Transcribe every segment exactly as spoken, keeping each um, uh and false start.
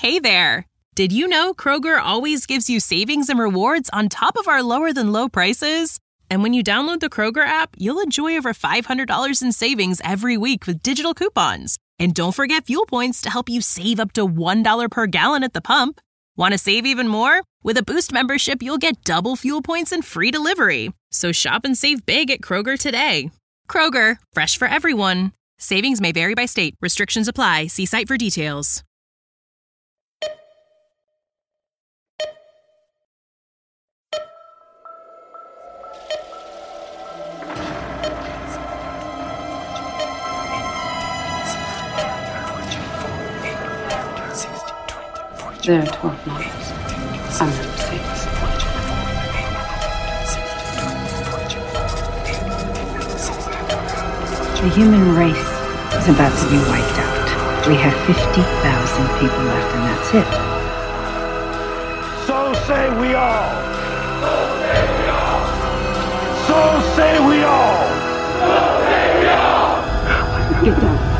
Hey there! Did you know Kroger always gives you savings and rewards on top of our lower-than-low prices? And when you download the Kroger app, you'll enjoy over five hundred dollars in savings every week with digital coupons. And don't forget fuel points to help you save up to one dollar per gallon at the pump. Want to save even more? With a Boost membership, you'll get double fuel points and free delivery. So shop and save big at Kroger today. Kroger, fresh for everyone. Savings may vary by state. Restrictions apply. See site for details. There are twelve models. I'm number six. The human race is about to be wiped out. We have fifty thousand people left, and that's it. So say we all. So say we all. So say we all. So say we all. Get down.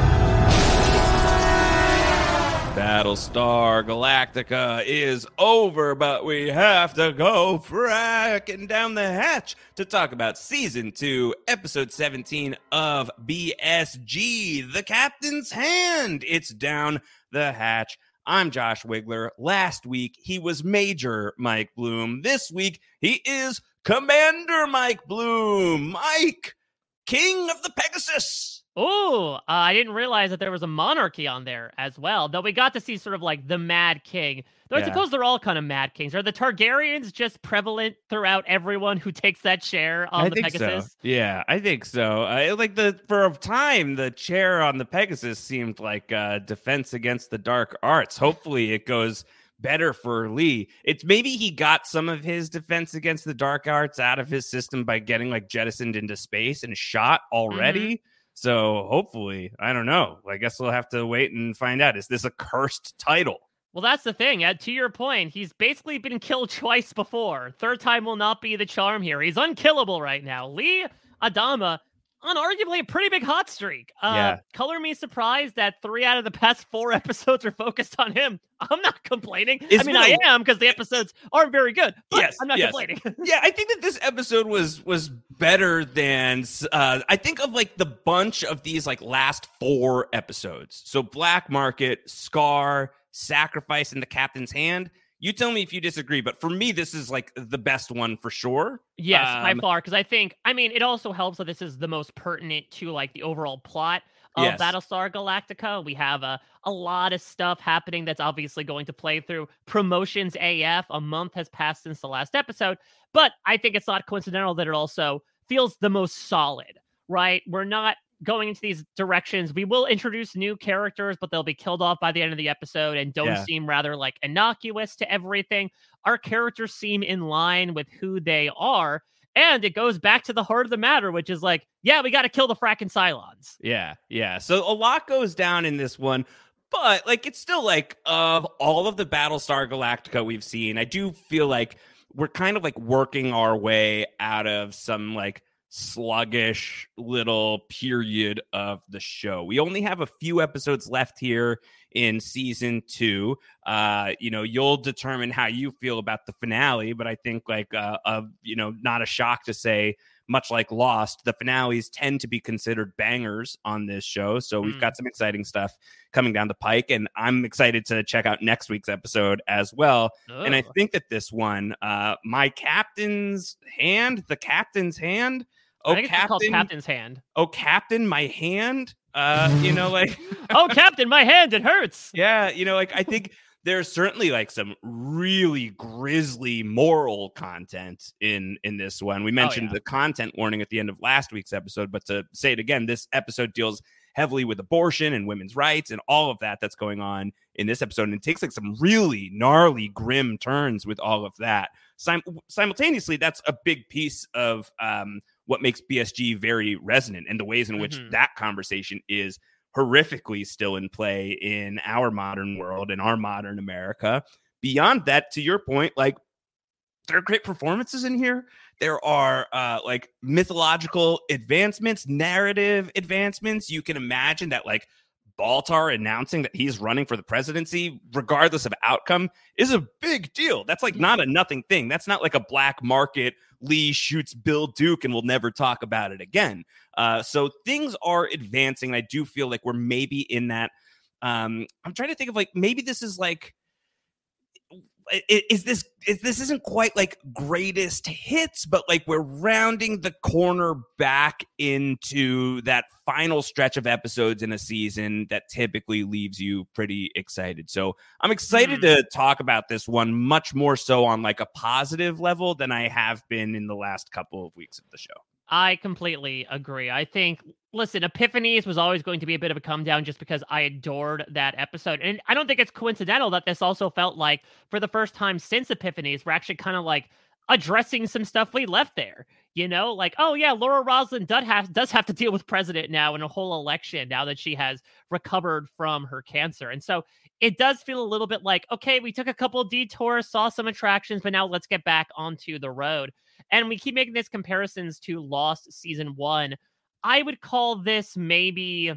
Battlestar Galactica is over, but we have to go fracking down the hatch to talk about Season two, Episode seventeen of B S G, The Captain's Hand. It's down the hatch. I'm Josh Wigler. Last week, he was Major Mike Bloom. This week, he is Commander Mike Bloom. Mike, King of the Pegasus. Oh, uh, I didn't realize that there was a monarchy on there as well. Though we got to see sort of like the Mad King. Though Yeah. I suppose they're all kind of Mad Kings. Are the Targaryens just prevalent throughout everyone who takes that chair on I the think Pegasus? so. Yeah, I think so. Uh, like the for a time, the chair on the Pegasus seemed like uh, defense against the dark arts. Hopefully, it goes better for Lee. It's maybe he got some of his defense against the dark arts out of his system by getting like jettisoned into space and shot already. Mm-hmm. So hopefully, I don't know. I guess we'll have to wait and find out. Is this a cursed title? Well, that's the thing. Uh, to your point, he's basically been killed twice before. Third time will not be the charm here. He's unkillable right now. Lee Adama on arguably a pretty big hot streak. Uh, Yeah. Color me surprised that three out of the past four episodes are focused on him. I'm not complaining. It's I mean, been I a- am because the episodes aren't very good. But Yes, I'm not yes. complaining. Yeah, I think that this episode was was better than uh, I think of like the bunch of these like last four episodes. So Black Market, Scar, Sacrifice, and The Captain's Hand. You tell me if you disagree, but for me, this is like the best one for sure. Yes, by Um, far, because I think, I mean, it also helps that this is the most pertinent to like the overall plot of Yes. Battlestar Galactica. We have a, a lot of stuff happening that's obviously going to play through promotions A F. A month has passed since the last episode, but I think it's not coincidental that it also feels the most solid, right? We're not going into these directions. We will introduce new characters, but they'll be killed off by the end of the episode and don't Yeah. seem rather like innocuous to everything. Our characters seem in line with who they are. And it goes back to the heart of the matter, which is like, yeah, we got to kill the fracking Cylons. Yeah, yeah. So a lot goes down in this one, but like it's still like of all of the Battlestar Galactica we've seen, I do feel like we're kind of like working our way out of some like sluggish little period of the show. We only have a few episodes left here in season two. Uh, you know, you'll determine how you feel about the finale, but I think like uh, uh you know, not a shock to say, much like Lost, the finales tend to be considered bangers on this show. So we've Mm. got some exciting stuff coming down the pike, and I'm excited to check out next week's episode as well. And I Ugh. think that this one, uh, my captain's hand, the captain's hand, I oh think it's just called captain, Captain's Hand. oh captain, my hand. Uh, you know, like Oh, Captain, my hand, it hurts. yeah, you know, like I think there's certainly like some really grisly moral content in in this one. We mentioned yeah. the content warning at the end of last week's episode, but to say it again, this episode deals heavily with abortion and women's rights and all of that that's going on in this episode, and it takes like some really gnarly, grim turns with all of that. Sim- simultaneously, that's a big piece of um, what makes B S G very resonant, and the ways in which Mhm. that conversation is horrifically still in play in our modern world, in our modern America. Beyond that, to your point, like there are great performances in here. There are uh, like mythological advancements, narrative advancements. You can imagine that like Baltar announcing that he's running for the presidency, regardless of outcome, is a big deal. That's like not a nothing thing. That's not like a black market. Lee shoots Bill Duke and we'll never talk about it again. Uh, so things are advancing. I do feel like we're maybe in that. Um, I'm trying to think of like, maybe this is like, is this is this isn't quite like greatest hits, but like we're rounding the corner back into that final stretch of episodes in a season that typically leaves you pretty excited. So I'm excited mm. to talk about this one much more so on like a positive level than I have been in the last couple of weeks of the show. I completely agree. I think, listen, Epiphanies was always going to be a bit of a come down just because I adored that episode. And I don't think it's coincidental that this also felt like, for the first time since Epiphanies, we're actually kind of like addressing some stuff we left there. You know, like, oh yeah, Laura Roslin does have, does have to deal with president now in a whole election now that she has recovered from her cancer. And so it does feel a little bit like, okay, we took a couple of detours, saw some attractions, but now let's get back onto the road. And we keep making these comparisons to Lost season one. I would call this maybe,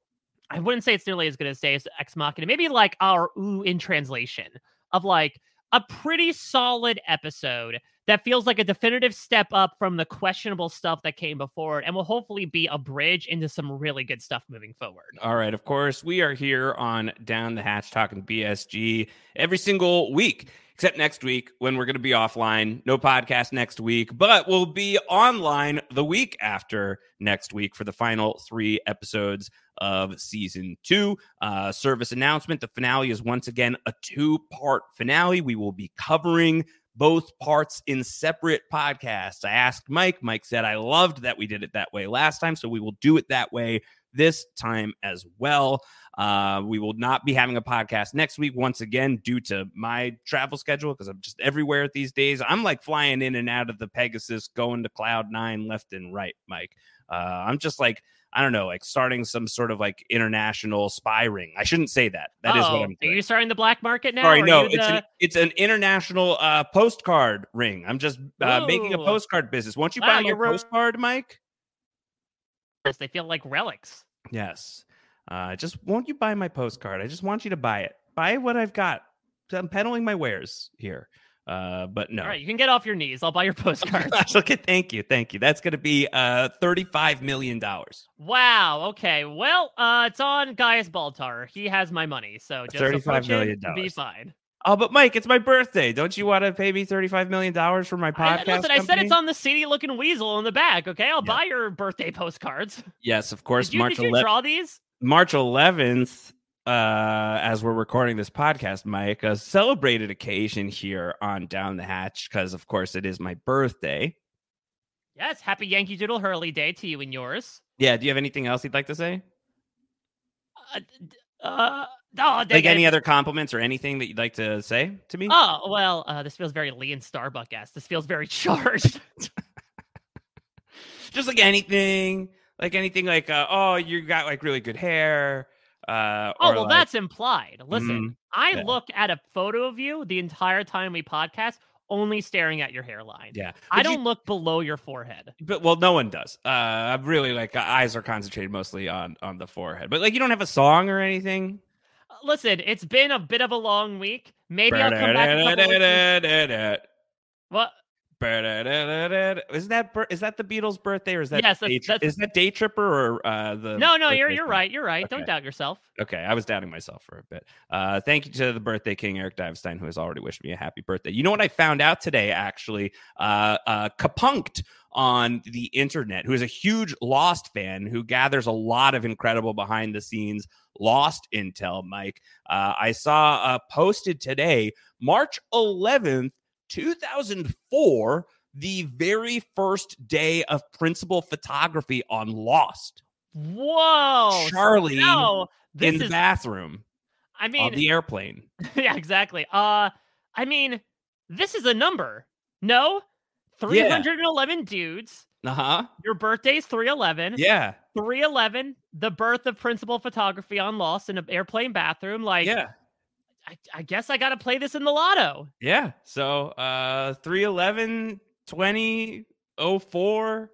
I wouldn't say it's nearly as good as Deus Ex Machina, maybe like our Ooh in translation of like a pretty solid episode that feels like a definitive step up from the questionable stuff that came before it and will hopefully be a bridge into some really good stuff moving forward. All right. Of course, we are here on Down the Hatch talking B S G every single week, except next week when we're going to be offline. No podcast next week, but we'll be online the week after next week for the final three episodes of season two. Uh, service announcement. The finale is once again a two-part finale. We will be covering both parts in separate podcasts. I asked Mike. Mike said, I loved that we did it that way last time, so we will do it that way this time as well. Uh, we will not be having a podcast next week once again due to my travel schedule because I'm just everywhere these days. I'm like flying in and out of the Pegasus, going to Cloud Nine left and right, Mike. Uh, I'm just like, I don't know, like starting some sort of like international spy ring. I shouldn't say that. That oh, is what I'm doing. Are you starting the black market now? Sorry, no, it's the... an it's an international uh, postcard ring. I'm just uh, making a postcard business. Won't you wow, buy my postcard, Mike? They feel like relics. Yes. Uh, just won't you buy my postcard? I just want you to buy it. Buy what I've got. I'm peddling my wares here. Uh, but no. All right, you can get off your knees. I'll buy your postcards. Okay, thank you, thank you. That's going to be uh thirty-five million dollars. Wow. Okay. Well, uh, it's on Gaius Baltar. He has my money, so just thirty-five million dollars. Be fine. Oh, but Mike, it's my birthday. Don't you want to pay me thirty-five million dollars for my podcast? I, listen, company? I said it's on the seedy-looking weasel in the back. Okay, I'll yeah. buy your birthday postcards. Yes, of course. Did you, March did you eleventh, draw these? March eleventh. Uh, as we're recording this podcast, Mike, a celebrated occasion here on Down the Hatch because, of course, it is my birthday. Yes, happy Yankee Doodle Hurley Day to you and yours. Yeah, do you have anything else you'd like to say? Uh, uh oh, like any other compliments or anything that you'd like to say to me? Oh, well, uh, this feels very Lee and Starbuck-esque. This feels very charged. Just like anything, like anything like, uh, oh, you got like really good hair. Uh, oh, well, like, that's implied. Listen, mm, I yeah. look at a photo of you the entire time we podcast, only staring at your hairline. Yeah. I but don't you, look below your forehead. But, well, no one does. Uh, I'm really like, uh, eyes are concentrated mostly on, on the forehead. But, like, you don't have a song or anything? Uh, listen, it's been a bit of a long week. Maybe I'll come back a couple weeks. What? Is that is that the Beatles' birthday or is that yes, day that's, that's, is that Day Tripper or uh, the no no you're you're right you're right okay. Don't doubt yourself. Okay, I was doubting myself for a bit. Uh, thank you to the birthday king Eric Divestein who has already wished me a happy birthday. You know what I found out today actually? Uh, uh, Kapunked on the internet, who is a huge Lost fan who gathers a lot of incredible behind the scenes Lost intel. Mike, uh, I saw uh, posted today, March eleventh. two thousand four, the very first day of principal photography on Lost. Whoa. Charlie no, in the is, bathroom. I mean, on the airplane. Yeah, exactly. Uh, I mean, this is a number. No? three hundred eleven yeah. dudes. Uh-huh. Your birthday's three eleven. Yeah. three eleven, the birth of principal photography on Lost in an airplane bathroom. Like, yeah. I, I guess I got to play this in the lotto. Yeah. So uh, three eleven, twenty oh four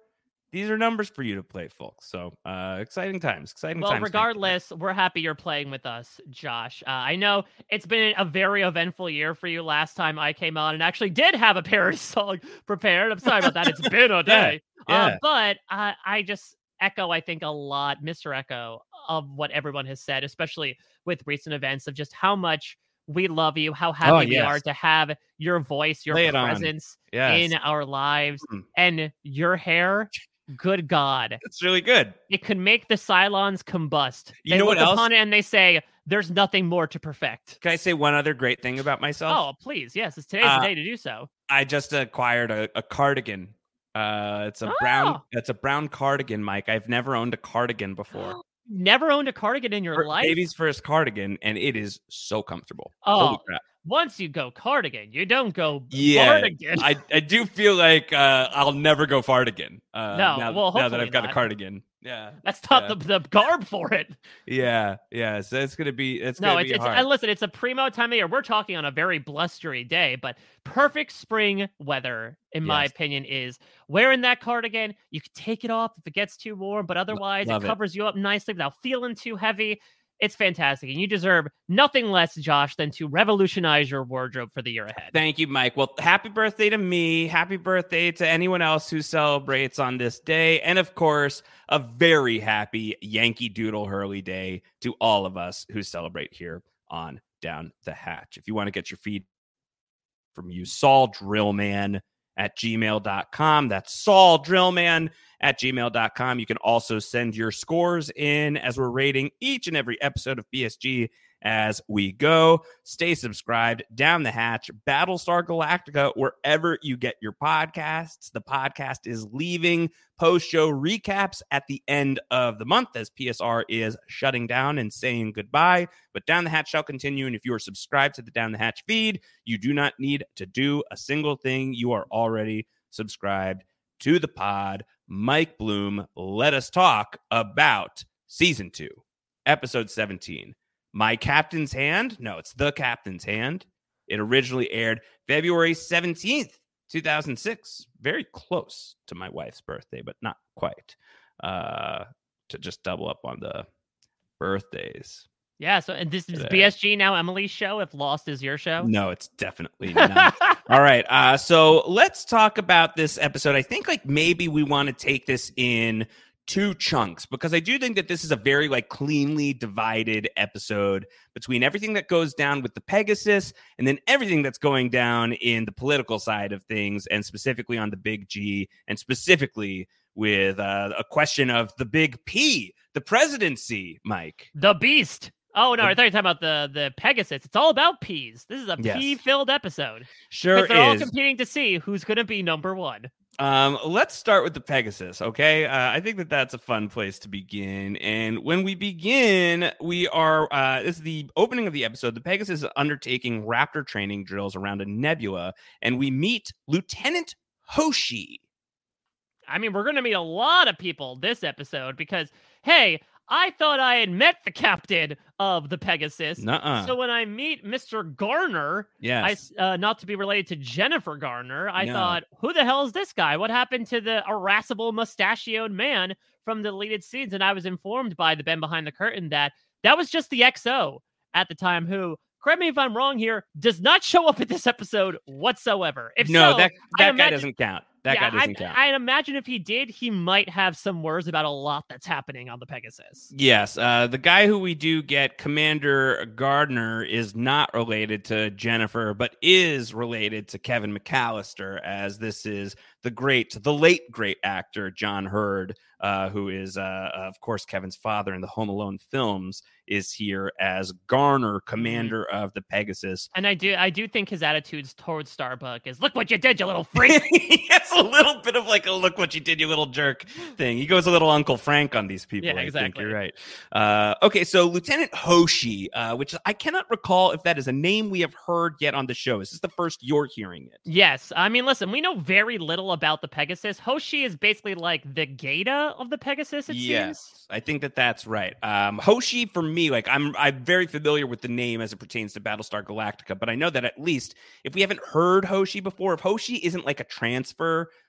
these are numbers for you to play, folks. So uh, exciting times, exciting well, times. regardless, we're happy you're playing with us, Josh. Uh, I know it's been a very eventful year for you. Last time I came on and actually did have a parody song prepared. I'm sorry about that. It's been a day. Yeah, Uh, yeah. but uh, I just echo, I think, a lot, Mister Echo, of what everyone has said, especially with recent events, of just how much we love you, how happy Oh, we yes. are to have your voice, your Lay it on. presence Yes. in our lives, Mm. and your hair. Good God. It's really good. It could make the Cylons combust. You They know look what else? upon it and they say, there's nothing more to perfect. Can I say one other great thing about myself? Oh, please. Yes, it's today's Uh, the day to do so. I just acquired a, a cardigan. Uh, it's a brown. Oh. It's a brown cardigan, Mike. I've never owned a cardigan before. Never owned a cardigan in your For- life? Baby's first cardigan, and it is so comfortable. Oh, Holy crap. once you go cardigan, you don't go Yeah, cardigan. I, I do feel like uh, I'll never go fartigan. Uh, No, now, well, now that hopefully I've got not. a cardigan. Yeah, That's not yeah. the, the garb for it. yeah, yeah. So it's gonna be. It's No, gonna it's, be it's hard. and listen, it's a primo time of year. We're talking on a very blustery day, but perfect spring weather, in my Yes. opinion, is wearing that cardigan. You can take it off if it gets too warm, but otherwise love it it. covers you up nicely without feeling too heavy. It's fantastic, and you deserve nothing less, Josh, than to revolutionize your wardrobe for the year ahead. Thank you, Mike. Well, happy birthday to me. Happy birthday to anyone else who celebrates on this day. And of course, a very happy Yankee Doodle Hurley Day to all of us who celebrate here on Down the Hatch. If you want to get your feed from you, Saul Drillman at gmail dot com. That's Saul Drillman at gmail dot com. You can also send your scores in as we're rating each and every episode of B S G as we go. Stay subscribed. Down the Hatch, Battlestar Galactica, wherever you get your podcasts. The podcast is leaving post-show recaps at the end of the month as P S R is shutting down and saying goodbye. But Down the Hatch shall continue, and if you are subscribed to the Down the Hatch feed, you do not need to do a single thing. You are already subscribed to the pod. Mike Bloom, let us talk about season two, episode seventeen. My Captain's Hand. No, it's The Captain's Hand. It originally aired February seventeenth, two thousand six. Very close to my wife's birthday, but not quite. Uh, to just double up on the birthdays. Yeah, so and this is Today. B S G now Emily's show, if Lost is your show. No, it's definitely not. All right. Uh, so let's talk about this episode. I think like maybe we want to take this in two chunks because I do think that this is a very like cleanly divided episode between everything that goes down with the Pegasus and then everything that's going down in the political side of things, and specifically on the Big G, and specifically with uh, a question of the Big P, the presidency, Mike. The Beast. Oh no, The- I thought you were talking about the the Pegasus. It's all about peas. This is a Yes. pea-filled episode. Sure Because they're all is. competing to see who's going to be number one. Um, let's start with the Pegasus, okay? Uh, I think that that's a fun place to begin. And when we begin, we are, uh, this is the opening of the episode. The Pegasus is undertaking Raptor training drills around a nebula, and we meet Lieutenant Hoshi. I mean, we're going to meet a lot of people this episode because, hey, I thought I had met the captain of the Pegasus. Nuh-uh. So when I meet Mister Garner, I, Yes. s- uh, not to be related to Jennifer Garner, I No. thought, who the hell is this guy? What happened to the irascible mustachioed man from the deleted scenes? And I was informed by the Ben Behind the Curtain that that was just the X O at the time who, correct me if I'm wrong here, does not show up in this episode whatsoever. If no, so, that, I that guy imagine- doesn't count. That yeah, guy doesn't I, count. I imagine if he did, he might have some words about a lot that's happening on the Pegasus. Yes, uh, the guy who we do get, Commander Gardner, is not related to Jennifer, but is related to Kevin McAllister, as this is the great, the late great actor, John Hurd, uh, who is, uh, of course, Kevin's father in the Home Alone films, is here as Garner, commander mm-hmm. of the Pegasus. And I do I do think his attitudes towards Starbuck is, look what you did, you little freak. He has a little bit of like a look what you did, you little jerk thing. He goes a little Uncle Frank on these people. Yeah, I exactly. think you're right. Uh, okay, so Lieutenant Hoshi, uh, which I cannot recall if that is a name we have heard yet on the show. Is this the first you're hearing it? Yes. I mean, listen, we know very little about the Pegasus. Hoshi is basically like the Gata of the Pegasus, it yes, seems. I think that that's right. Um, Hoshi, for me, like I'm, I'm very familiar with the name as it pertains to Battlestar Galactica, but I know that at least if we haven't heard Hoshi before, if Hoshi isn't like a transfer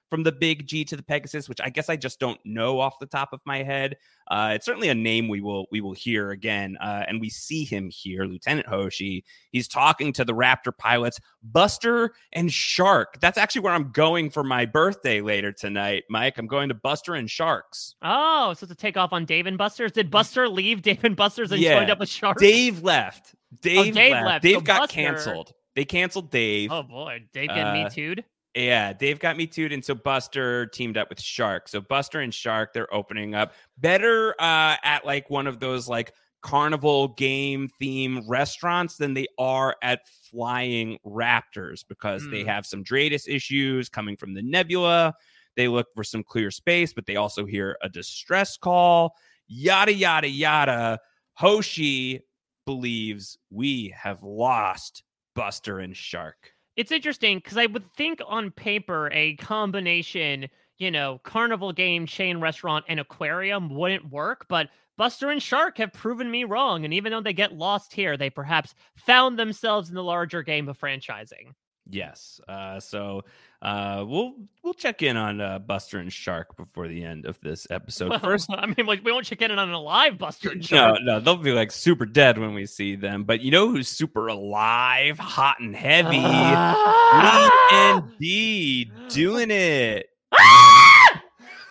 from the Big G to the Pegasus, which I guess I just don't know off the top of my head. Uh, it's certainly a name we will we will hear again, uh, and we see him here, Lieutenant Hoshi. He's talking to the Raptor pilots, Buster and Shark. That's actually where I'm going for my birthday later tonight, Mike. I'm going to Buster and Sharks. Oh, so to take off on Dave and Buster's. Did Buster leave Dave and Buster's and yeah. joined up with Sharks? Dave left. Dave, oh, Dave left. left. Dave so got Buster... canceled. They canceled Dave. Oh boy, Dave getting uh, me too'd. Yeah, Dave got me too'd, and so Buster teamed up with Shark. So Buster and Shark, they're opening up better uh, at like one of those like carnival game theme restaurants than they are at Flying Raptors because mm. they have some DRADIS issues coming from the nebula. They look for some clear space, but they also hear a distress call. Yada, yada, yada. Hoshi believes we have lost Buster and Shark. It's interesting because I would think on paper a combination, you know, carnival game, chain restaurant, and aquarium wouldn't work, but Buster and Shark have proven me wrong, and even though they get lost here, they perhaps found themselves in the larger game of franchising. Yes. Uh, so uh, we'll we'll check in on uh, Buster and Shark before the end of this episode. Well, First, I mean, like we won't check in on a live Buster and Shark. No, no, they'll be like super dead when we see them. But you know who's super alive, hot and heavy? Ah! Lee and D doing it. Ah!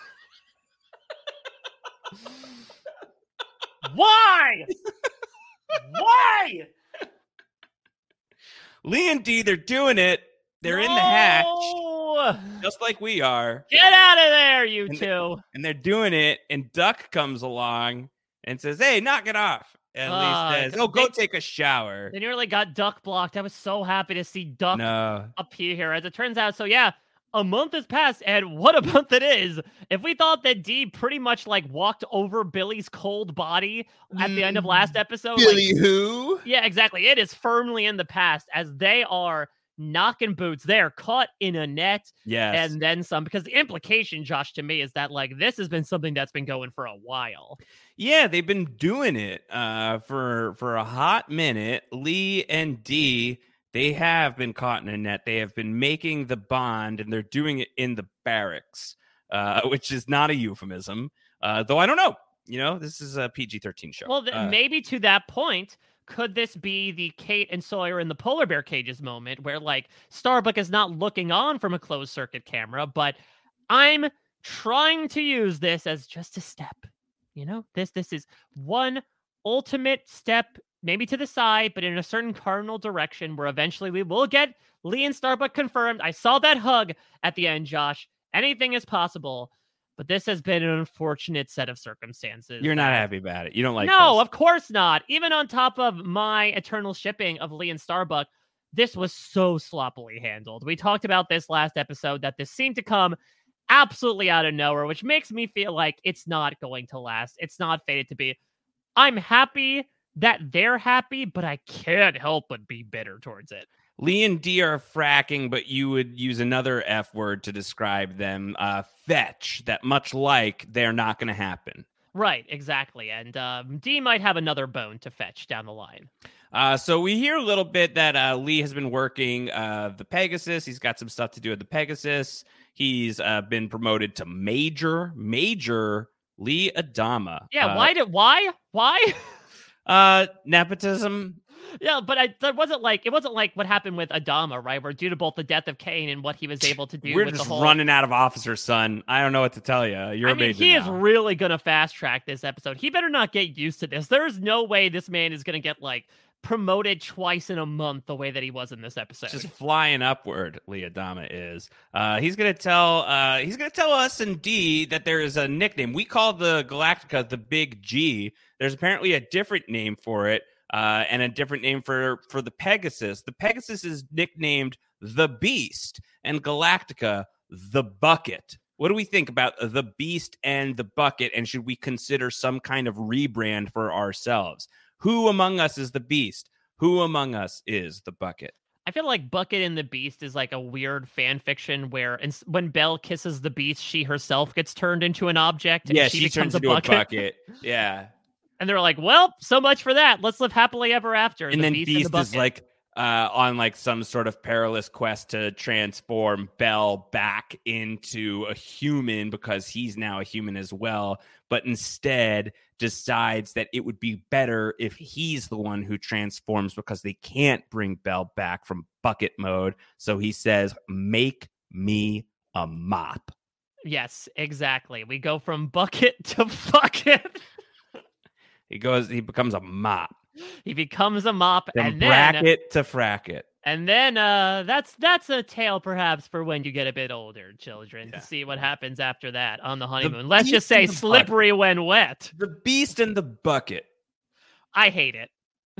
Why? Why? Lee and D, they're doing it. They're no! in the hatch, just like we are. Get out of there, you and two. They, and they're doing it, and Duck comes along and says, hey, knock it off. And uh, Lee says, oh, go they, take a shower. They nearly got Duck blocked. I was so happy to see Duck no. up here. As it turns out, so yeah, a month has passed, and what a month it is. If we thought that D pretty much like walked over Billy's cold body at the end of last episode. Billy like, who? Yeah, exactly. It is firmly in the past as they are knocking boots. They're caught in a net. Yes. And then some, because the implication, Josh, to me is that like this has been something that's been going for a while. Yeah, they've been doing it uh, for, for a hot minute. Lee and D, they have been caught in a net. They have been making the bond, and they're doing it in the barracks, uh, which is not a euphemism, uh, though I don't know. You know, this is a P G thirteen show. Well, th- uh, maybe to that point, could this be the Kate and Sawyer in the polar bear cages moment where, like, Starbuck is not looking on from a closed circuit camera, but I'm trying to use this as just a step. You know, this this is one ultimate step, maybe to the side, but in a certain cardinal direction where eventually we will get Lee and Starbuck confirmed. I saw that hug at the end, Josh. Anything is possible, but this has been an unfortunate set of circumstances. You're not happy about it. You don't like No, this. of course not. Even on top of my eternal shipping of Lee and Starbuck, this was so sloppily handled. We talked about this last episode, that this seemed to come absolutely out of nowhere, which makes me feel like it's not going to last. It's not fated to be. I'm happy that they're happy, but I can't help but be bitter towards it. Lee and D are fracking, but you would use another F word to describe them. Uh, fetch, that much like they're not going to happen. Right, exactly. And um, D might have another bone to fetch down the line. Uh, so we hear a little bit that uh, Lee has been working uh, the Pegasus. He's got some stuff to do with the Pegasus. He's uh, been promoted to Major, Major Lee Adama. Yeah, uh, why did, why? Why? uh, nepotism. Yeah, but I that wasn't like it wasn't like what happened with Adama, right? Where due to both the death of Kane and what he was able to do, We're with just the whole... running out of officers, son. I don't know what to tell you. You're I a mean, major he now. is really gonna fast track this episode. He better not get used to this. There's no way this man is gonna get like promoted twice in a month the way that he was in this episode. Just flying upward, Lee Adama is. Uh, he's gonna tell. Uh, he's gonna tell us and D that there is a nickname. We call the Galactica the Big G. There's apparently a different name for it. Uh, and a different name for, for the Pegasus. The Pegasus is nicknamed the Beast, and Galactica the Bucket. What do we think about the Beast and the Bucket, and should we consider some kind of rebrand for ourselves? Who among us is the Beast? Who among us is the Bucket? I feel like Bucket and the Beast is like a weird fan fiction where and when Belle kisses the Beast, she herself gets turned into an object. And Yeah, she, she becomes turns a into bucket. a bucket. Yeah. And they're like, well, so much for that. Let's live happily ever after. And the then Beast, Beast and the is Bucket. like, uh, on like some sort of perilous quest to transform Bell back into a human because he's now a human as well, but instead decides that it would be better if he's the one who transforms because they can't bring Bell back from bucket mode. So he says, make me a mop. Yes, exactly. We go from bucket to bucket. He goes, he becomes a mop. He becomes a mop, From and then bracket to fracket. And then uh, that's that's a tale perhaps for when you get a bit older, children, Yeah. to see what happens after that on the honeymoon. The Let's beast just say in the slippery when wet. The beast in the bucket. I hate it.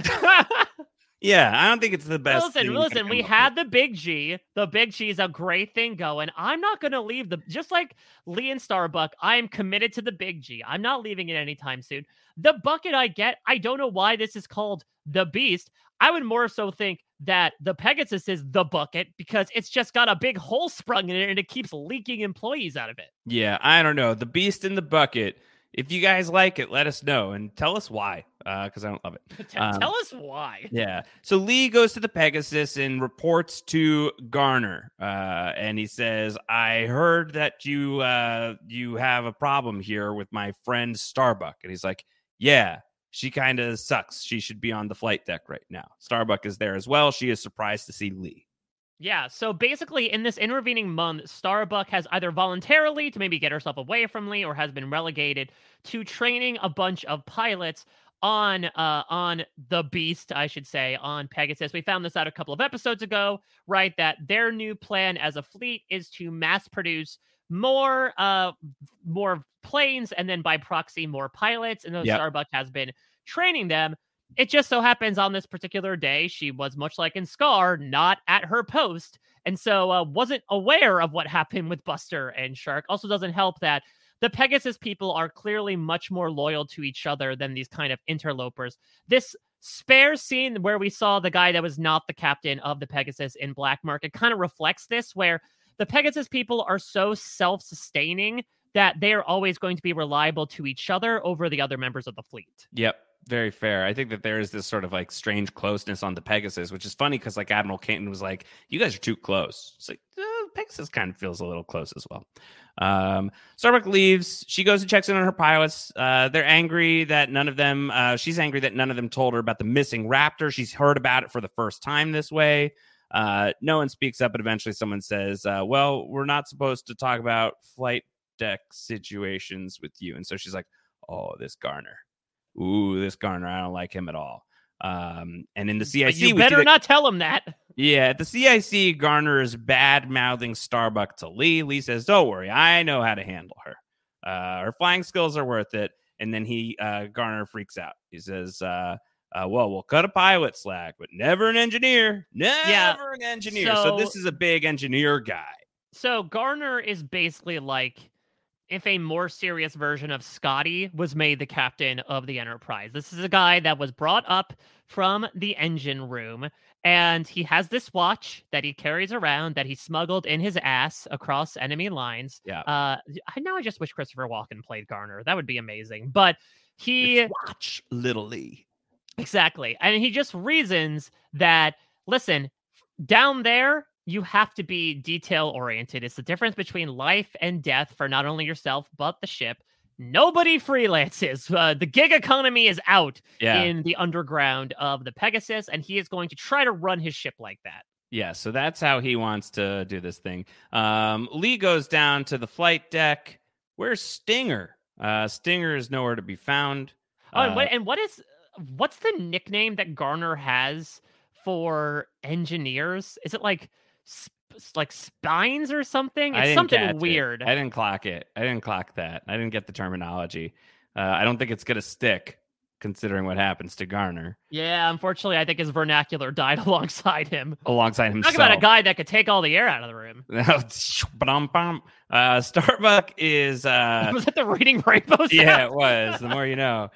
Yeah, I don't think it's the best. Listen, thing you listen, can we come up had the big G. The big G is a great thing going. I'm not going to leave the, just like Lee and Starbuck, I am committed to the big G. I'm not leaving it anytime soon. The bucket I get, I don't know why this is called the beast. I would more so think that the Pegasus is the bucket because it's just got a big hole sprung in it and it keeps leaking employees out of it. Yeah, I don't know. The beast in the bucket. If you guys like it, let us know and tell us why, because uh, I don't love it. Tell, Um, tell us why. Yeah. So Lee goes to the Pegasus and reports to Garner, uh, and he says, "I heard that you uh, you have a problem here with my friend Starbuck." And he's like, "Yeah, she kind of sucks. She should be on the flight deck right now." Starbuck is there as well. She is surprised to see Lee. Yeah, so basically in this intervening month, Starbuck has either voluntarily to maybe get herself away from Lee or has been relegated to training a bunch of pilots on uh on the Beast, I should say, on Pegasus. We found this out a couple of episodes ago, right? That their new plan as a fleet is to mass produce more uh more planes and then by proxy more pilots, and though Yep. Starbuck has been training them. It just so happens on this particular day, she was much like in Scar, not at her post, and so uh, wasn't aware of what happened with Buster and Shark. Also doesn't help that the Pegasus people are clearly much more loyal to each other than these kind of interlopers. This spare scene where we saw the guy that was not the captain of the Pegasus in Black Market kind of reflects this, where the Pegasus people are so self-sustaining that they are always going to be reliable to each other over the other members of the fleet. Yep. Very fair. I think that there is this sort of like strange closeness on the Pegasus, which is funny because like Admiral Kenton was like, "You guys are too close." It's like uh, Pegasus kind of feels a little close as well. Um, Starbuck leaves. She goes and checks in on her pilots. Uh, they're angry that none of them. Uh, she's angry that none of them told her about the missing Raptor. She's heard about it for the first time this way. Uh, no one speaks up, but eventually someone says, uh, "Well, we're not supposed to talk about flight deck situations with you." And so she's like, "Oh, this Garner." Ooh, this Garner, I don't like him at all. Um, and in the C I C, But you we see better that- not tell him that. yeah, at the C I C, Garner is bad mouthing Starbuck to Lee. Lee says, "Don't worry, I know how to handle her. Uh, her flying skills are worth it." And then he, uh, Garner freaks out. He says, uh, uh, "Well, we'll cut a pilot slack, but never an engineer. Never Yeah, an engineer." So, so- this is a big engineer guy. So Garner is basically like if a more serious version of Scotty was made the captain of the Enterprise. This is a guy that was brought up from the engine room, and he has this watch that he carries around that he smuggled in his ass across enemy lines. Yeah. Uh, I now I just wish Christopher Walken played Garner. That would be amazing. But he Watch Little Lee. exactly, and he just reasons that listen, down there, you have to be detail oriented. It's the difference between life and death for not only yourself, but the ship. Nobody freelances. Uh, the gig economy is out Yeah. in the underground of the Pegasus, and he is going to try to run his ship like that. Yeah, so that's how he wants to do this thing. Um, Lee goes down to the flight deck. Where's Stinger? Uh, Stinger is nowhere to be found. Oh, and Uh, what, and what is what's the nickname that Garner has for engineers? Is it like sp- like spines or something? I It's didn't something catch it. weird. I didn't clock it. I didn't clock that. I didn't get the terminology. Uh, I don't think it's going to stick, considering what happens to Garner Yeah, unfortunately, I think his vernacular died alongside him. alongside himself. Talk about a guy that could take all the air out of the room. Ba-dum-bum. uh, Starbuck is... Uh, Was it the Reading Rainbow sound? yeah, it was. The more you know.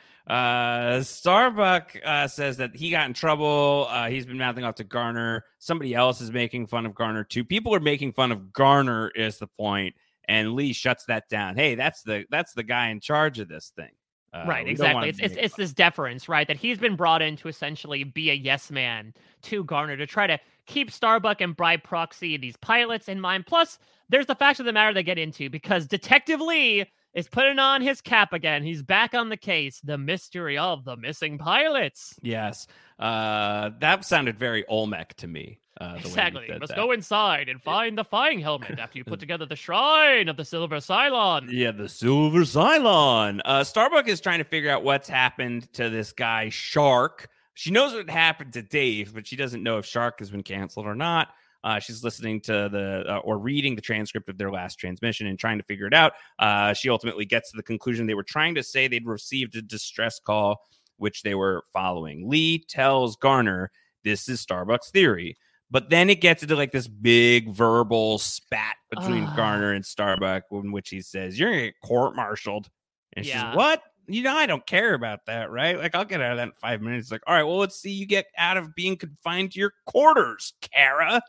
Uh, Starbuck uh, says that he got in trouble. Uh, he's been mouthing off to Garner. Somebody else is making fun of Garner too. People are making fun of Garner is the point, and Lee shuts that down. Hey, that's the that's the guy in charge of this thing. Uh, Right, we don't want exactly. him It's to it's make it's this deference, right? That he's been brought in to essentially be a yes man to Garner to try to keep Starbuck and bribe proxy these pilots in mind. Plus, there's the fact of the matter they get into because Detective Lee is putting on his cap again. He's back on the case, the mystery of the missing pilots. Yes, uh, that sounded very Olmec to me. Uh, the way Exactly. you You said must that. go inside and find the flying helmet after you put together the shrine of the Silver Cylon. Yeah, the Silver Cylon. Uh, Starbuck is trying to figure out what's happened to this guy, Shark. She knows what happened to Dave, but she doesn't know if Shark has been canceled or not. Uh, she's listening to the uh, or reading the transcript of their last transmission and trying to figure it out. Uh, she ultimately gets to the conclusion they were trying to say they'd received a distress call, which they were following. Lee tells Garner this is Starbuck's theory. But then it gets into like this big verbal spat between Ah. Garner and Starbuck, in which he says, "You're gonna get court-martialed." And she's, Yeah. "What? You know, I don't care about that, right? Like, I'll get out of that in five minutes." Like, all right, well, let's see you get out of being confined to your quarters, Kara.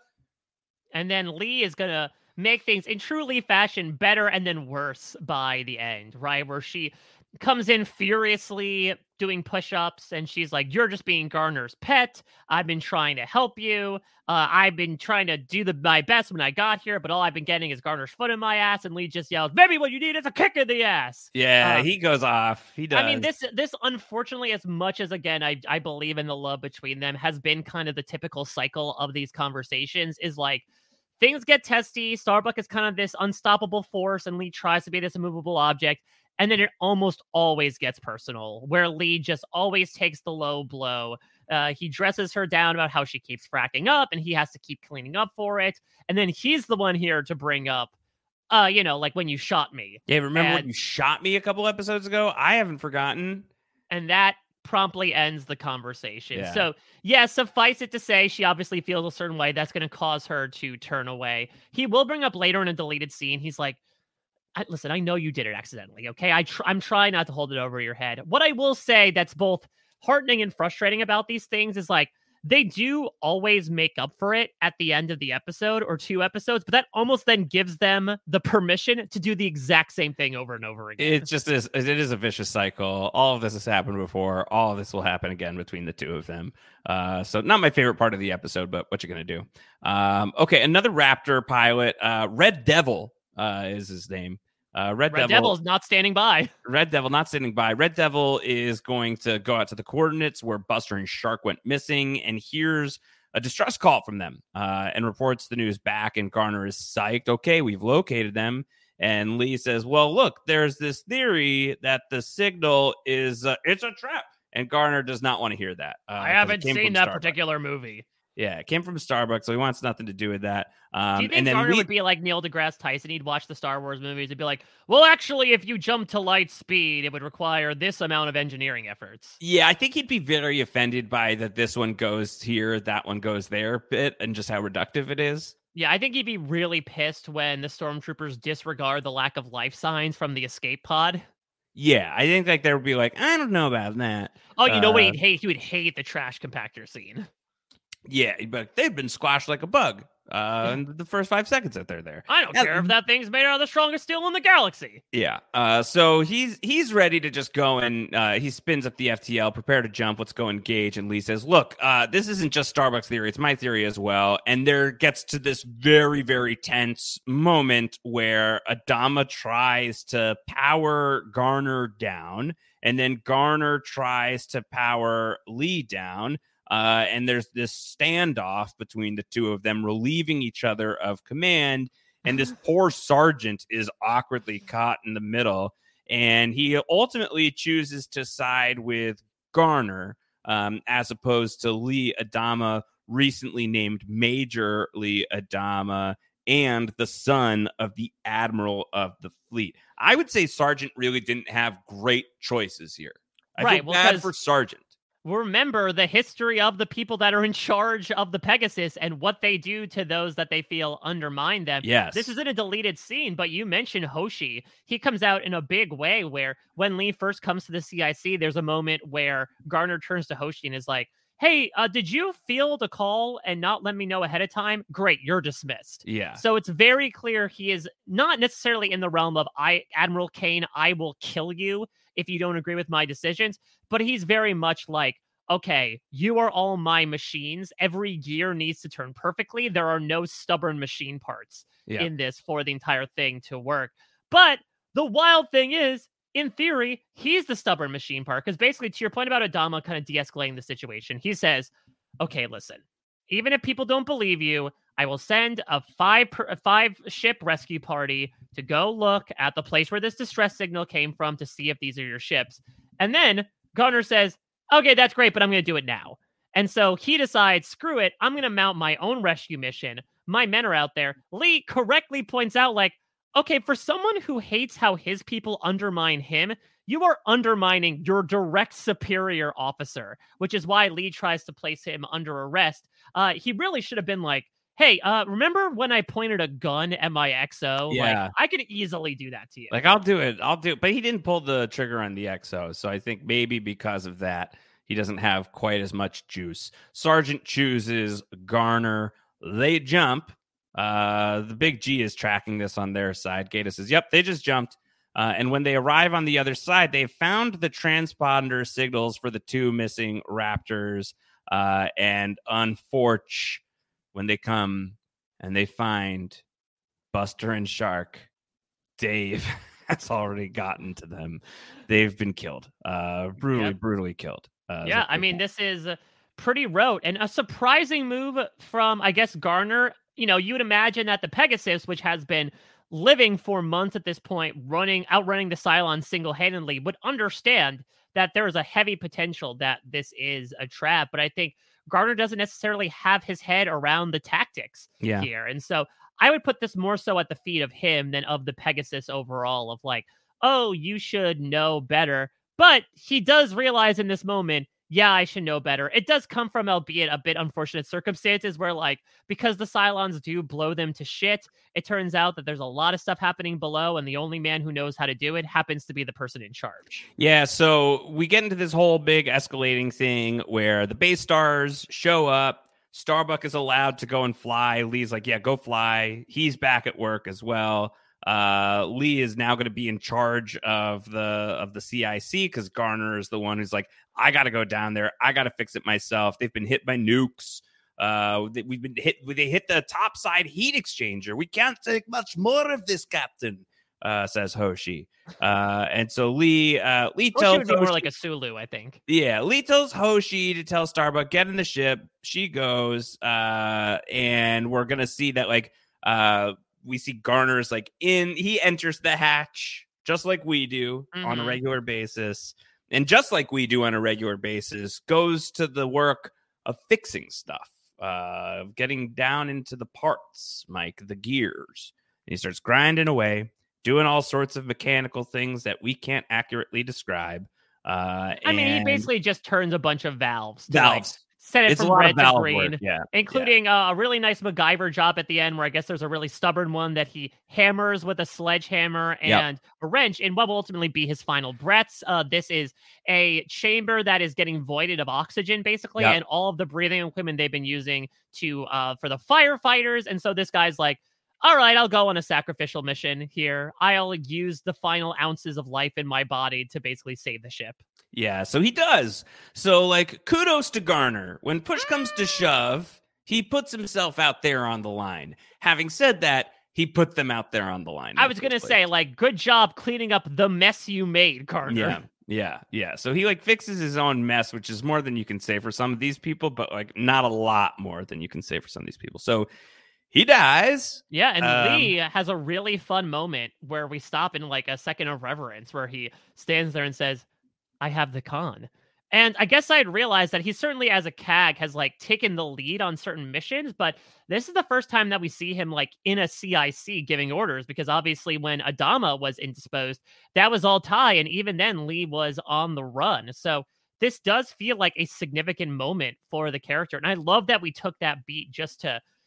And then Lee is going to make things in true Lee fashion better and then worse by the end, right? Where she comes in furiously doing push-ups and she's like, "You're just being Garner's pet. I've been trying to help you. Uh, I've been trying to do the my best when I got here, but all I've been getting is Garner's foot in my ass." And Lee just yells, "Maybe what you need is a kick in the ass." Yeah, Um, he goes off. He does. I mean, this this unfortunately, as much as again, I I believe in the love between them, has been kind of the typical cycle of these conversations. Is like things get testy. Starbuck is kind of this unstoppable force, and Lee tries to be this immovable object. And then it almost always gets personal, where Lee just always takes the low blow. Uh, he dresses her down about how she keeps fracking up, and he has to keep cleaning up for it. And then he's the one here to bring up, uh, you know, like when you shot me. yeah, remember when and- you shot me a couple episodes ago? I haven't forgotten. And that promptly ends the conversation. Yeah. So, yeah, suffice it to say, she obviously feels a certain way. That's going to cause her to turn away. He will bring up later in a deleted scene. He's like, I, listen, I know you did it accidentally, okay? I tr- I'm trying not to hold it over your head. What I will say that's both heartening and frustrating about these things is like, they do always make up for it at the end of the episode or two episodes, but that almost then gives them the permission to do the exact same thing over and over again. It just is. It is a vicious cycle. All of this has happened before. All of this will happen again between the two of them. Uh, so not my favorite part of the episode, but what you gonna do? Um, okay, another Raptor pilot, uh, Red Devil uh, is his name. Uh, Red, Red Devil. Devil's not standing by. Red Devil not standing by. Red Devil is going to go out to the coordinates where Buster and Shark went missing and hears a distress call from them uh, and reports the news back. And Garner is psyched. Okay, we've located them. And Lee says, well, look, there's this theory that the signal is uh, it's a trap. And Garner does not want to hear that. Uh, I 'cause it haven't came seen from that Starbucks. particular movie. Yeah, it came from Starbucks, so he wants nothing to do with that. Um, Do you think and then Garner Lee- would be like Neil deGrasse Tyson? He'd watch the Star Wars movies and be like, well, actually, if you jump to light speed, it would require this amount of engineering efforts. Yeah, I think he'd be very offended by that this one goes here, that one goes there bit, and just how reductive it is. Yeah, I think he'd be really pissed when the stormtroopers disregard the lack of life signs from the escape pod. Yeah, I think like there would be like, I don't know about that. Oh, you know what Uh, he'd hate? He would hate the trash compactor scene. Yeah, but they've been squashed like a bug uh, in the first five seconds that they're there. I don't Yeah, care if that thing's made out of the strongest steel in the galaxy. Yeah. Uh, so he's he's ready to just go and uh, he spins up the F T L, prepare to jump. Let's go engage. And Lee says, look, uh, this isn't just Starbucks theory. It's my theory as well. And there gets to this very, very tense moment where Adama tries to power Garner down. And then Garner tries to power Lee down. Uh, and there's this standoff between the two of them, relieving each other of command. And this poor sergeant is awkwardly caught in the middle. And he ultimately chooses to side with Garner, um, as opposed to Lee Adama, recently named Major Lee Adama, and the son of the Admiral of the Fleet. I would say Sergeant really didn't have great choices here. I Right, feel well, bad 'cause- for Sergeant. Remember the history of the people that are in charge of the Pegasus and what they do to those that they feel undermine them. Yes. This isn't a deleted scene, but you mentioned Hoshi. He comes out in a big way where when Lee first comes to the C I C, there's a moment where Garner turns to Hoshi and is like, hey, uh, did you field a call and not let me know ahead of time? Great, you're dismissed. Yeah. So it's very clear he is not necessarily in the realm of I, Admiral Kane, I will kill you if you don't agree with my decisions, but he's very much like, okay, you are all my machines. Every gear needs to turn perfectly. There are no stubborn machine parts Yeah. in this for the entire thing to work. But the wild thing is, in theory, he's the stubborn machine part. Because basically, to your point about Adama kind of de-escalating the situation, he says, okay, listen, even if people don't believe you, I will send a five per, a five ship rescue party to go look at the place where this distress signal came from to see if these are your ships. And then Garner says, okay, that's great, but I'm going to do it now. And so he decides, screw it, I'm going to mount my own rescue mission. My men are out there. Lee correctly points out, like, okay, for someone who hates how his people undermine him, you are undermining your direct superior officer, which is why Lee tries to place him under arrest. Uh, he really should have been like, hey, uh, remember when I pointed a gun at my X O? Yeah. Like, I could easily do that to you. Like, I'll do it. I'll do it. But he didn't pull the trigger on the X O. So I think maybe because of that, he doesn't have quite as much juice. Sergeant chooses Garner. They jump. Uh, the big G is tracking this on their side. Gata says, yep, they just jumped. Uh, and when they arrive on the other side, they found the transponder signals for the two missing Raptors. Uh, and unfortunately, when they come and they find Buster and Shark, Dave has already gotten to them. They've been killed. Uh, brutally, Yep. brutally killed. Uh, Yeah, I mean, this is pretty rote and a surprising move from, I guess, Garner. You know, you would imagine that the Pegasus, which has been living for months at this point, running, outrunning the Cylons single-handedly, would understand that there is a heavy potential that this is a trap. But I think Garner doesn't necessarily have his head around the tactics Yeah. here. And so I would put this more so at the feet of him than of the Pegasus overall, of like, oh, you should know better. But he does realize in this moment, yeah, I should know better. It does come from, albeit a bit unfortunate circumstances where, like, because the Cylons do blow them to shit, it turns out that there's a lot of stuff happening below, and the only man who knows how to do it happens to be the person in charge. Yeah, so we get into this whole big escalating thing where the base stars show up. Starbuck is allowed to go and fly. Lee's like, yeah, go fly. He's back at work as well. Uh, Lee is now going to be in charge of the of the C I C because Garner is the one who's like, I got to go down there. I got to fix it myself. They've been hit by nukes. Uh, they, we've been hit. They hit the top side heat exchanger. We can't take much more of this, Captain. Uh, says Hoshi. Uh, and so Lee, uh, Lee Hoshi tells would be more Hoshi- like a Sulu, I think. Yeah, Lee tells Hoshi to tell Starbuck, get in the ship. She goes, uh, and we're gonna see that, like, uh, we see Garner's like in. He enters the hatch just like we do Mhm. on a regular basis, and just like we do on a regular basis, goes to the work of fixing stuff, uh, getting down into the parts, Mike, the gears. And he starts grinding away, doing all sorts of mechanical things that we can't accurately describe. Uh, I mean, he and- basically just turns a bunch of valves. To, valves. Like, set it It's a from lot red of to valve green, work. Yeah, including uh, a really nice MacGyver job at the end where I guess there's a really stubborn one that he hammers with a sledgehammer Yep. and a wrench in what will ultimately be his final breaths. Uh, this is a chamber that is getting voided of oxygen, basically, Yep. and all of the breathing equipment they've been using to uh, for the firefighters. And so this guy's like, all right, I'll go on a sacrificial mission here. I'll use the final ounces of life in my body to basically save the ship. Yeah, so he does. So, like, kudos to Garner. When push comes to shove, he puts himself out there on the line. Having said that, he put them out there on the line. I was going to say, like, good job cleaning up the mess you made, Garner. yeah, yeah, yeah. So he, like, fixes his own mess, which is more than you can say for some of these people, but, like, not a lot more than you can say for some of these people. So he dies. Yeah, and Um, Lee has a really fun moment where we stop in, like, a second of reverence where he stands there and says, I have the con. And I guess I had realized that he certainly, as a C A G, has, like, taken the lead on certain missions, but this is the first time that we see him, like, in a C I C giving orders, because obviously when Adama was indisposed, that was all Ty, and even then Lee was on the run. So this does feel like a significant moment for the character, and I love that we took that beat just to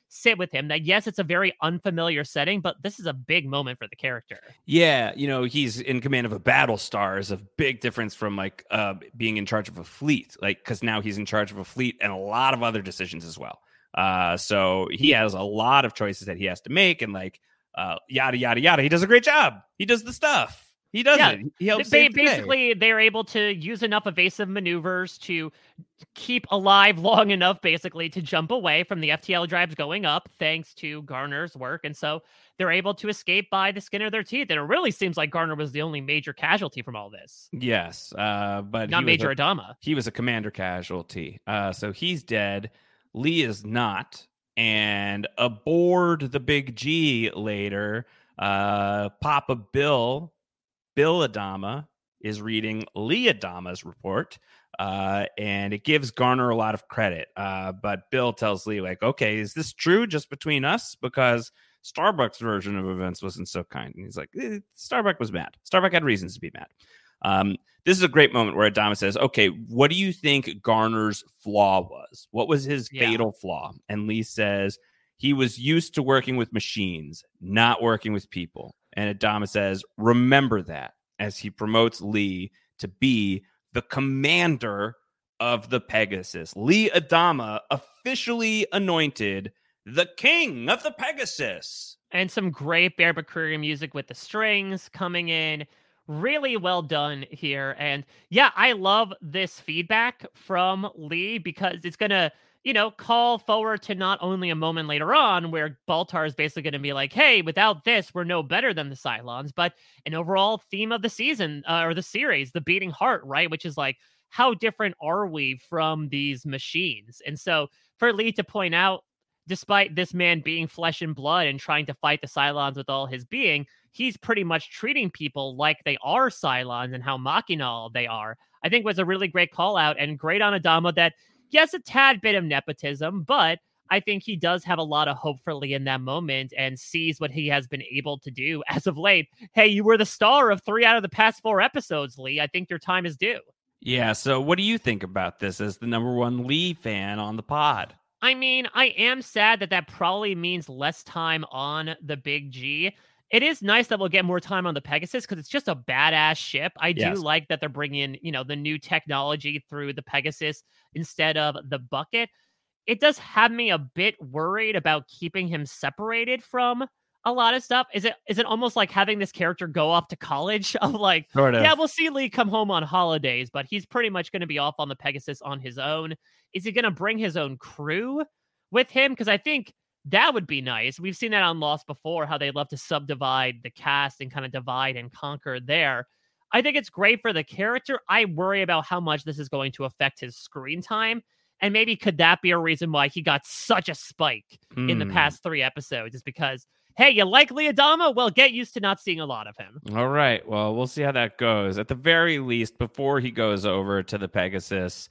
sit with him that, yes, it's a very unfamiliar setting, but this is a big moment for the character. Yeah, you know, he's in command of a battle star is a big difference from like uh, being in charge of a fleet, like because now he's in charge of a fleet and a lot of other decisions as well. Uh, so he has a lot of choices that he has to make and like uh, yada, yada, yada. He does a great job. He does the stuff. He does Yeah, it. He helps ba- save the day. basically, they're able to use enough evasive maneuvers to keep alive long enough, basically, to jump away from the F T L drives going up, thanks to Garner's work. And so they're able to escape by the skin of their teeth. And it really seems like Garner was the only major casualty from all this. Yes, uh, but Not he Major was a, Adama. He was a commander casualty. Uh, so he's dead. Lee is not. And aboard the Big G later, uh, Papa Bill... Bill Adama is reading Lee Adama's report, uh, and it gives Garner a lot of credit. Uh, but Bill tells Lee, like, okay, is this true just between us? Because Starbuck's version of events wasn't so kind. And he's like, eh, Starbuck was mad. Starbuck had reasons to be mad. Um, this is a great moment where Adama says, okay, what do you think Garner's flaw was? What was his Yeah. fatal flaw? And Lee says, he was used to working with machines, not working with people. And Adama says, remember that, as he promotes Lee to be the commander of the Pegasus. Lee Adama officially anointed the king of the Pegasus. And some great Bear McCreary music with the strings coming in. Really well done here. And yeah, I love this feedback from Lee because it's going to, you know, call forward to not only a moment later on where Baltar is basically going to be like, hey, without this, we're no better than the Cylons, but an overall theme of the season uh, or the series, the beating heart, right? Which is like, how different are we from these machines? And so for Lee to point out, despite this man being flesh and blood and trying to fight the Cylons with all his being, he's pretty much treating people like they are Cylons and how machinal they are, I think was a really great call out and great on Adama that, yes, a tad bit of nepotism, but I think he does have a lot of hope for Lee in that moment and sees what he has been able to do as of late. Hey, you were the star of three out of the past four episodes, Lee. I think your time is due. Yeah, so what do you think about this as the number one Lee fan on the pod? I mean, I am sad that that probably means less time on the Big G. It is nice that we'll get more time on the Pegasus because it's just a badass ship. I do Yes. like that they're bringing, you know, the new technology through the Pegasus instead of the bucket. It does have me a bit worried about keeping him separated from a lot of stuff. Is it is it almost like having this character go off to college of like, Sort of. yeah, we'll see Lee come home on holidays, but he's pretty much going to be off on the Pegasus on his own. Is he going to bring his own crew with him? Because I think that would be nice. We've seen that on Lost before, how they love to subdivide the cast and kind of divide and conquer there. I think it's great for the character. I worry about how much this is going to affect his screen time. And maybe could that be a reason why he got such a spike in the Hmm. past three episodes? Is because, hey, you like Lee Adama? Well, get used to not seeing a lot of him. All right. Well, we'll see how that goes. At the very least, before he goes over to the Pegasus,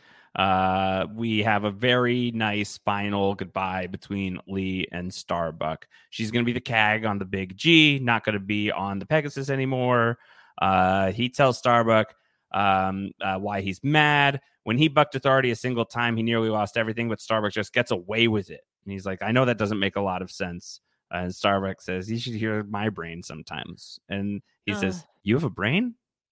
uh, we have a very nice final goodbye between Lee and Starbuck. She's going to be the C A G on the Big G, not going to be on the Pegasus anymore. Uh, he tells Starbuck um, uh, why he's mad. When he bucked authority a single time, he nearly lost everything, but Starbuck just gets away with it. And he's like, I know that doesn't make a lot of sense. Uh, and Starbuck says, you should hear my brain sometimes. And he Uh. says, you have a brain?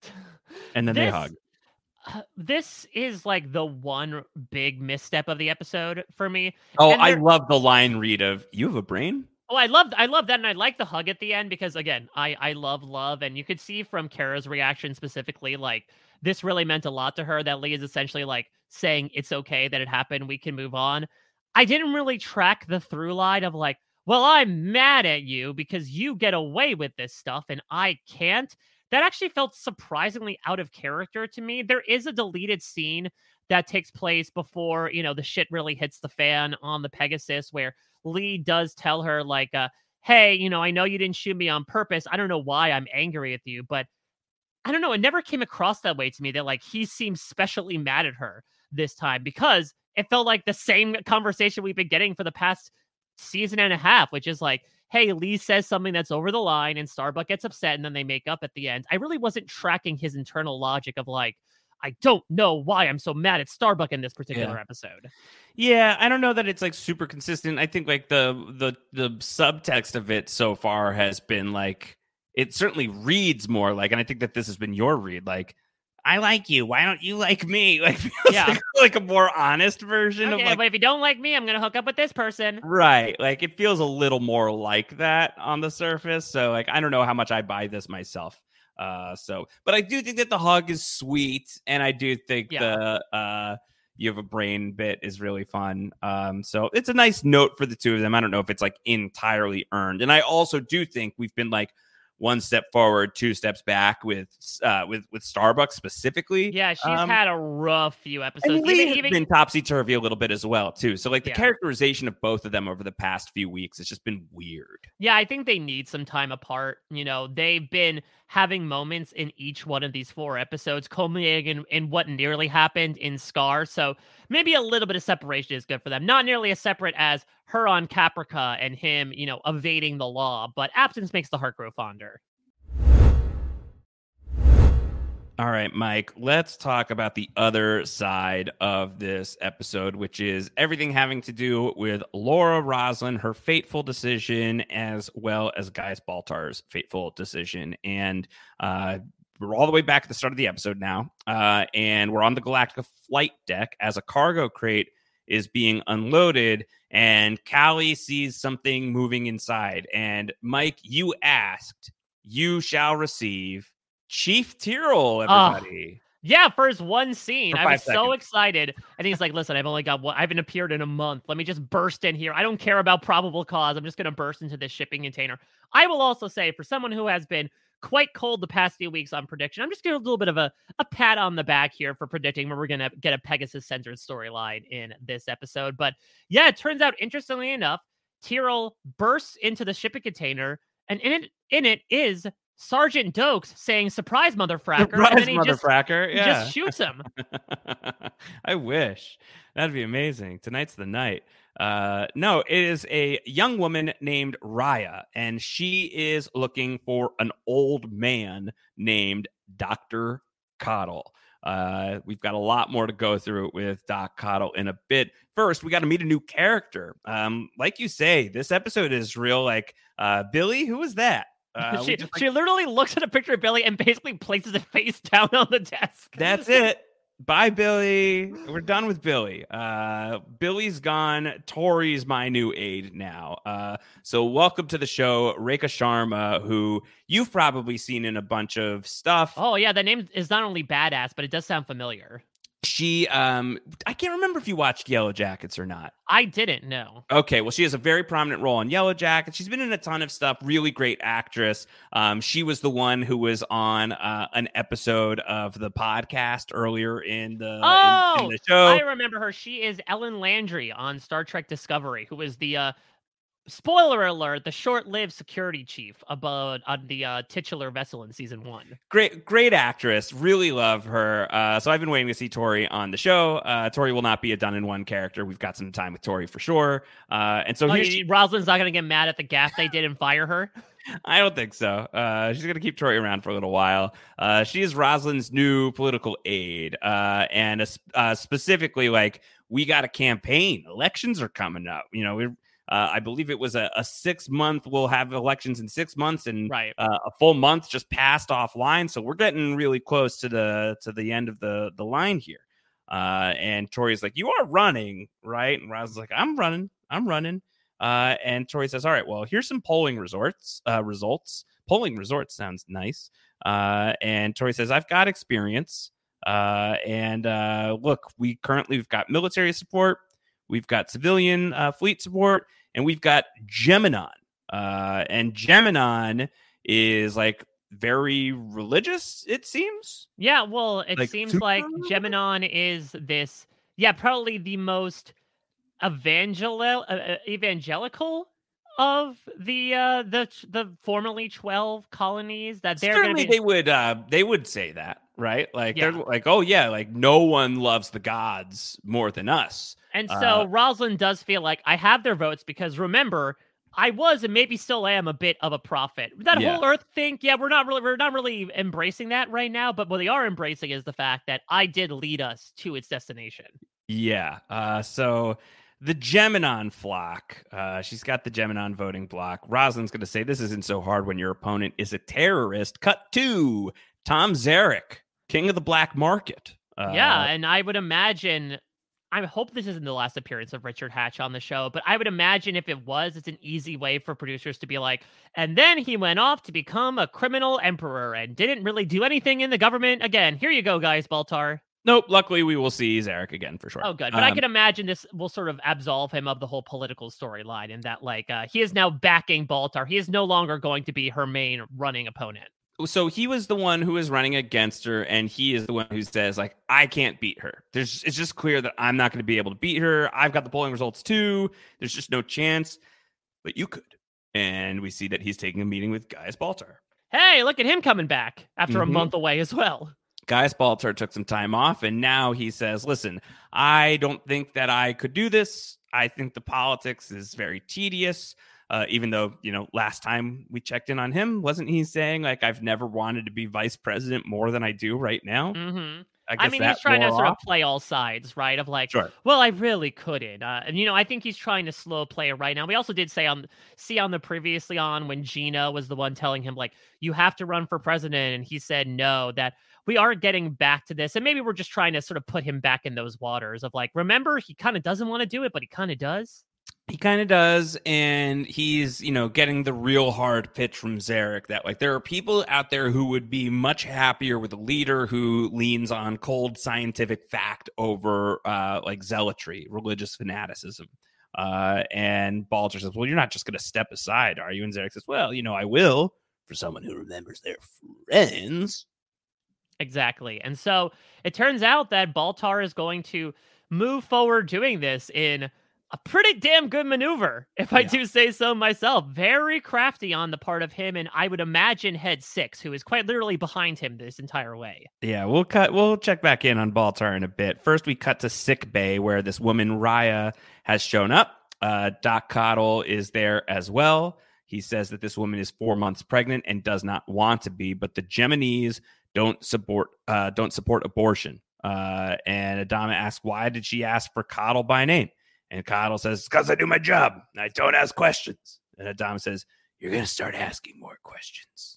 And then they This- hug. Uh, this is like the one big misstep of the episode for me. Oh, and I there- love the line read of, you have a brain? Oh, I loved I love that, and I like the hug at the end because again, I I love love, and you could see from Kara's reaction specifically, like this really meant a lot to her. That Lee is essentially like saying it's okay that it happened, we can move on. I didn't really track the through line of like, well, I'm mad at you because you get away with this stuff and I can't. That actually felt surprisingly out of character to me. There is a deleted scene that takes place before, you know, the shit really hits the fan on the Pegasus where Lee does tell her like, uh, hey, you know, I know you didn't shoot me on purpose. I don't know why I'm angry at you, but I don't know. It never came across that way to me that like he seems specially mad at her this time because it felt like the same conversation we've been getting for the past season and a half, which is like, hey, Lee says something that's over the line and Starbuck gets upset and then they make up at the end. I really wasn't tracking his internal logic of like, I don't know why I'm so mad at Starbuck in this particular Yeah. episode. Yeah, I don't know that it's like super consistent. I think like the the the subtext of it so far has been like it certainly reads more like, and I think that this has been your read, like, I like you. Why don't you like me? Like, feels Yeah. like, like a more honest version Okay, of like, but if you don't like me, I'm gonna hook up with this person. right. Like it feels a little more like that on the surface. So like, I don't know how much I buy this myself. Uh, so, but I do think that the hug is sweet, and I do think Yeah. the uh, you have a brain bit is really fun. Um, so it's a nice note for the two of them. I don't know if it's like entirely earned, and I also do think we've been like one step forward, two steps back with uh, with with Starbucks specifically. Yeah, she's Um, had a rough few episodes. and Lee Even, has even been topsy-turvy a little bit as well, too. So, like, the Yeah. characterization of both of them over the past few weeks has just been weird. Yeah, I think they need some time apart. You know, they've been having moments in each one of these four episodes, culminating in, in what nearly happened in Scar. So maybe a little bit of separation is good for them. Not nearly as separate as her on Caprica and him, you know, evading the law, but absence makes the heart grow fonder. All right, Mike, let's talk about the other side of this episode, which is everything having to do with Laura Roslin, her fateful decision, as well as Gaius Baltar's fateful decision. And uh, we're all the way back at the start of the episode now, uh, and we're on the Galactica flight deck as a cargo crate is being unloaded, and Callie sees something moving inside. And Mike, you asked, you shall receive Chief Tyrol, everybody. Uh, yeah, for his one scene. For I was five so seconds. excited. And he's like, listen, I've only got one. I haven't appeared in a month. Let me just burst in here. I don't care about probable cause. I'm just going to burst into this shipping container. I will also say, for someone who has been quite cold the past few weeks on prediction, I'm just getting a little bit of a, a pat on the back here for predicting where we're going to get a Pegasus-centered storyline in this episode. But yeah, it turns out, interestingly enough, Tyrol bursts into the shipping container, and in it, in it is Sergeant Dokes saying, surprise, motherfracker. Surprise, and then he just, motherfracker. he Yeah. just shoots him. I wish. That'd be amazing. Tonight's the night. Uh, no, it is a young woman named Raya, and she is looking for an old man named Doctor Coddle. Uh, we've got a lot more to go through with Doc Coddle in a bit. First, we got to meet a new character. Um, like you say, this episode is real. Like, uh, Billy, who was that? Uh, we she, just, like, she literally looks at a picture of Billy and basically places it face down on the desk. That's it. Bye, Billy. We're done with Billy. Uh, Billy's gone. Tori's my new aide now. Uh, so welcome to the show, Rekha Sharma, who you've probably seen in a bunch of stuff. Oh, yeah, the name is not only badass, but it does sound familiar. She, um, I can't remember if you watched Yellow Jackets or not. I didn't know. Okay, well, she has a very prominent role in Yellow Jackets. She's been in a ton of stuff. Really great actress. Um, she was the one who was on uh, an episode of the podcast earlier in the, Oh, in, in the show. I remember her. She is Ellen Landry on Star Trek Discovery, who was the, uh, spoiler alert, the short-lived security chief about on the uh, titular vessel in season one. Great, great actress. Really love her. Uh, so I've been waiting to see Tori on the show. Uh, Tori will not be a done-in-one character. We've got some time with Tori for sure. Uh, and so Oh, here you, she, Rosalind's not going to get mad at the gaff they did and fire her? I don't think so. Uh, she's going to keep Tori around for a little while. Uh, she is Rosalind's new political aide. Uh, and uh, uh, specifically, like, we got a campaign. Elections are coming up. You know, we're Uh, I believe it was a, a six month. We'll have elections in six months, and Right. uh, a full month just passed offline. So we're getting really close to the to the end of the the line here. Uh, and Tori's like, "You are running, right?" And Roz is like, "I'm running, I'm running." Uh, and Tori says, "All right, well, here's some polling results. Uh, results. Polling results sounds nice." Uh, and Tori says, "I've got experience. Uh, and uh, look, we currently we've got military support." We've got civilian uh, fleet support, and we've got Geminon. Uh, and Geminon is like very religious, it seems. Yeah, well, it Like, seems super like religious? Geminon is this, yeah, probably the most evangel- uh, evangelical of the uh, the the formerly twelve colonies that they're going to Certainly, be. they would uh, they would say that, right? Like Yeah. they're like, oh yeah, like no one loves the gods more than us. And so Uh, Rosalind does feel like I have their votes because remember, I was and maybe still am a bit of a prophet. That Yeah. whole Earth thing, yeah, we're not really we're not really embracing that right now, but what they are embracing is the fact that I did lead us to its destination. Yeah. Uh, so the Geminon flock, uh, she's got the Geminon voting block. Rosalind's going to say this isn't so hard when your opponent is a terrorist. Cut to Tom Zarek, king of the black market. Uh, yeah, and I would imagine, I hope this isn't the last appearance of Richard Hatch on the show, but I would imagine if it was, it's an easy way for producers to be like, and then he went off to become a criminal emperor and didn't really do anything in the government again. Here you go, guys, Baltar. Nope. Luckily, we will see Zarek again for sure. Oh, good. But um, I can imagine this will sort of absolve him of the whole political storyline in that, like, uh, he is now backing Baltar. He is no longer going to be her main running opponent. So he was the one who was running against her, and he is the one who says, like, I can't beat her. There's, it's just clear that I'm not going to be able to beat her. I've got the polling results too. There's just no chance, but you could. And we see that he's taking a meeting with Gaius Baltar. Hey, look at him coming back after Mm-hmm. a month away as well. Gaius Baltar took some time off, and now he says, listen, I don't think that I could do this. I think the politics is very tedious. Uh, even though, you know, last time we checked in on him, wasn't he saying, like, I've never wanted to be vice president more than I do right now? Mm-hmm. I, I mean, he's trying to sort off. of play all sides, right? Of like, sure. well, I really couldn't. Uh, and, you know, I think he's trying to slow play it right now. We also did say on, see on the previously on when Gina was the one telling him, like, you have to run for president. And he said no, that we are getting back to this. And maybe we're just trying to sort of put him back in those waters of like, remember, he kind of doesn't want to do it, but he kind of does. He kind of does, and he's, you know, getting the real hard pitch from Zarek that, like, there are people out there who would be much happier with a leader who leans on cold scientific fact over, uh, like, zealotry, religious fanaticism. Uh, and Baltar says, well, you're not just going to step aside, are you? And Zarek says, well, you know, I will, for someone who remembers their friends. Exactly. And so it turns out that Baltar is going to move forward doing this in a pretty damn good maneuver, if I yeah. do say so myself. Very crafty on the part of him, and I would imagine Head Six, who is quite literally behind him this entire way. Yeah, we'll cut. We'll check back in on Baltar in a bit. First, we cut to sick bay where this woman Raya has shown up. Uh, Doc Cottle is there as well. He says that this woman is four months pregnant and does not want to be, but the Geminis don't support uh, don't support abortion. Uh, and Adama asks, why did she ask for Cottle by name? And Cottle says, it's because I do my job. I don't ask questions. And Adama says, you're going to start asking more questions.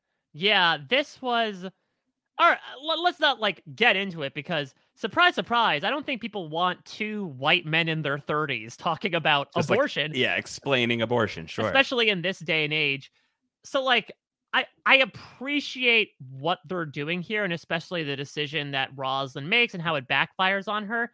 Yeah, this was... All right, let's not, like, get into it because, surprise, surprise, I don't think people want two white men in their thirties talking about Just abortion. Like, yeah, explaining abortion, sure. Especially in this day and age. So, like, I, I appreciate what they're doing here, and especially the decision that Rosalind makes and how it backfires on her.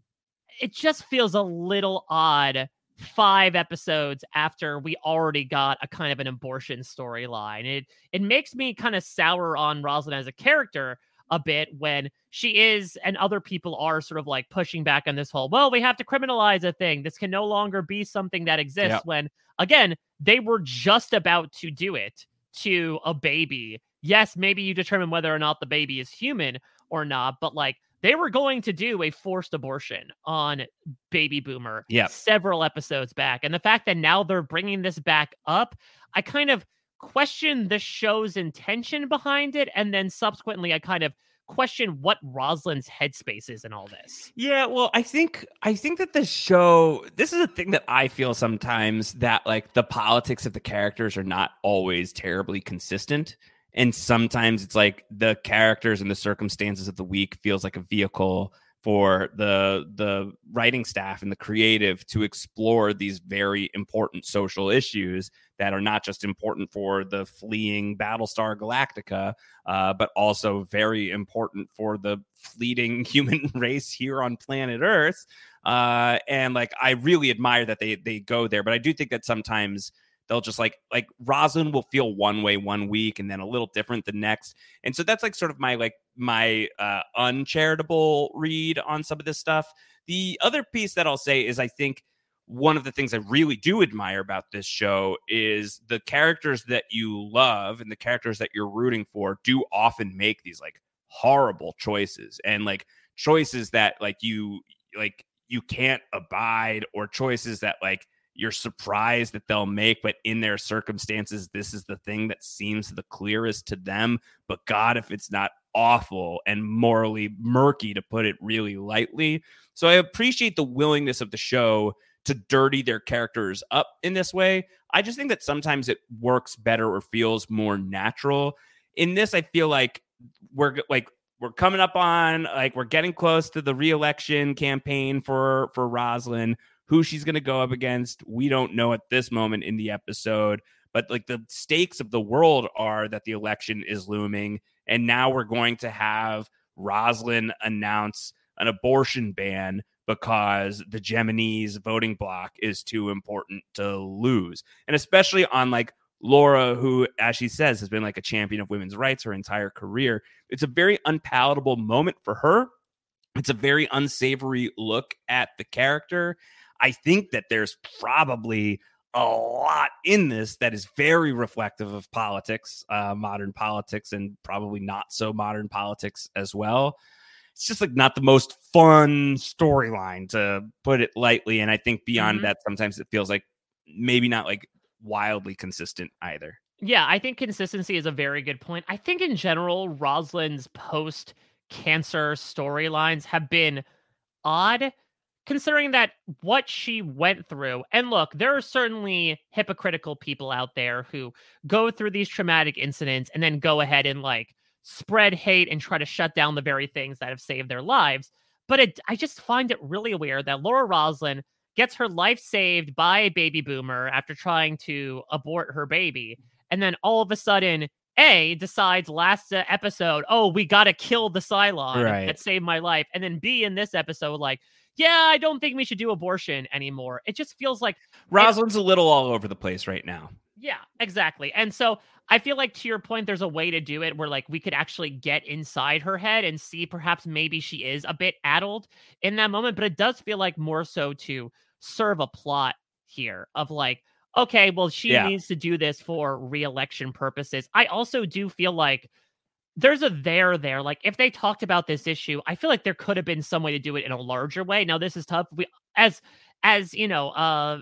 It just feels a little odd five episodes after we already got a kind of an abortion storyline. It it makes me kind of sour on Rosalind as a character a bit when she is and other people are sort of like pushing back on this whole, well, we have to criminalize a thing. This can no longer be something that exists yep. when, again, they were just about to do it to a baby. Yes, maybe you determine whether or not the baby is human or not, but like, they were going to do a forced abortion on Baby Boomer yep. several episodes back. And the fact that now they're bringing this back up, I kind of question the show's intention behind it. And then subsequently, I kind of question what Rosalind's headspace is in all this. Yeah, well, I think I think that the show, this is a thing that I feel sometimes that like the politics of the characters are not always terribly consistent. And sometimes it's like the characters and the circumstances of the week feels like a vehicle for the the writing staff and the creative to explore these very important social issues that are not just important for the fleeing Battlestar Galactica, uh, but also very important for the fleeting human race here on planet Earth. Uh, and like, I really admire that they they go there, but I do think that sometimes they'll just like, like Rosalind will feel one way one week and then a little different the next. And so that's like sort of my, like my uh, uncharitable read on some of this stuff. The other piece that I'll say is I think one of the things I really do admire about this show is the characters that you love and the characters that you're rooting for do often make these like horrible choices and like choices that like you, like you can't abide or choices that like you're surprised that they'll make, but in their circumstances, this is the thing that seems the clearest to them. But God, if it's not awful and morally murky, to put it really lightly. So I appreciate the willingness of the show to dirty their characters up in this way. I just think that sometimes it works better or feels more natural. In this, I feel like we're like, we're coming up on, like, we're getting close to the re-election campaign for, for Roslin. Who she's going to go up against, we don't know at this moment in the episode. But like the stakes of the world are that the election is looming. And now we're going to have Roslin announce an abortion ban because the Gemini's voting bloc is too important to lose. And especially on like Laura, who, as she says, has been like a champion of women's rights her entire career. It's a very unpalatable moment for her. It's a very unsavory look at the character. I think that there's probably a lot in this that is very reflective of politics, uh, modern politics, and probably not so modern politics as well. It's just like not the most fun storyline, to put it lightly. And I think beyond mm-hmm. that, sometimes it feels like maybe not like wildly consistent either. Yeah, I think consistency is a very good point. I think in general, Roslin's post-cancer storylines have been odd, considering that what she went through. And look, there are certainly hypocritical people out there who go through these traumatic incidents and then go ahead and like spread hate and try to shut down the very things that have saved their lives. But it, I just find it really weird that Laura Roslin gets her life saved by a baby boomer after trying to abort her baby. And then all of a sudden, A, decides last uh, episode, oh, we got to kill the Cylon right. that saved my life. And then B, in this episode, like, yeah, I don't think we should do abortion anymore. It just feels like Rosalind's a little all over the place right now. Yeah, exactly. And so I feel like, to your point, there's a way to do it where like we could actually get inside her head and see perhaps maybe she is a bit addled in that moment. But it does feel like more so to serve a plot here of like, okay, well, she yeah. needs to do this for re-election purposes. I also do feel like there's a there there. Like, if they talked about this issue, I feel like there could have been some way to do it in a larger way. Now, this is tough. We, as, as you know, uh,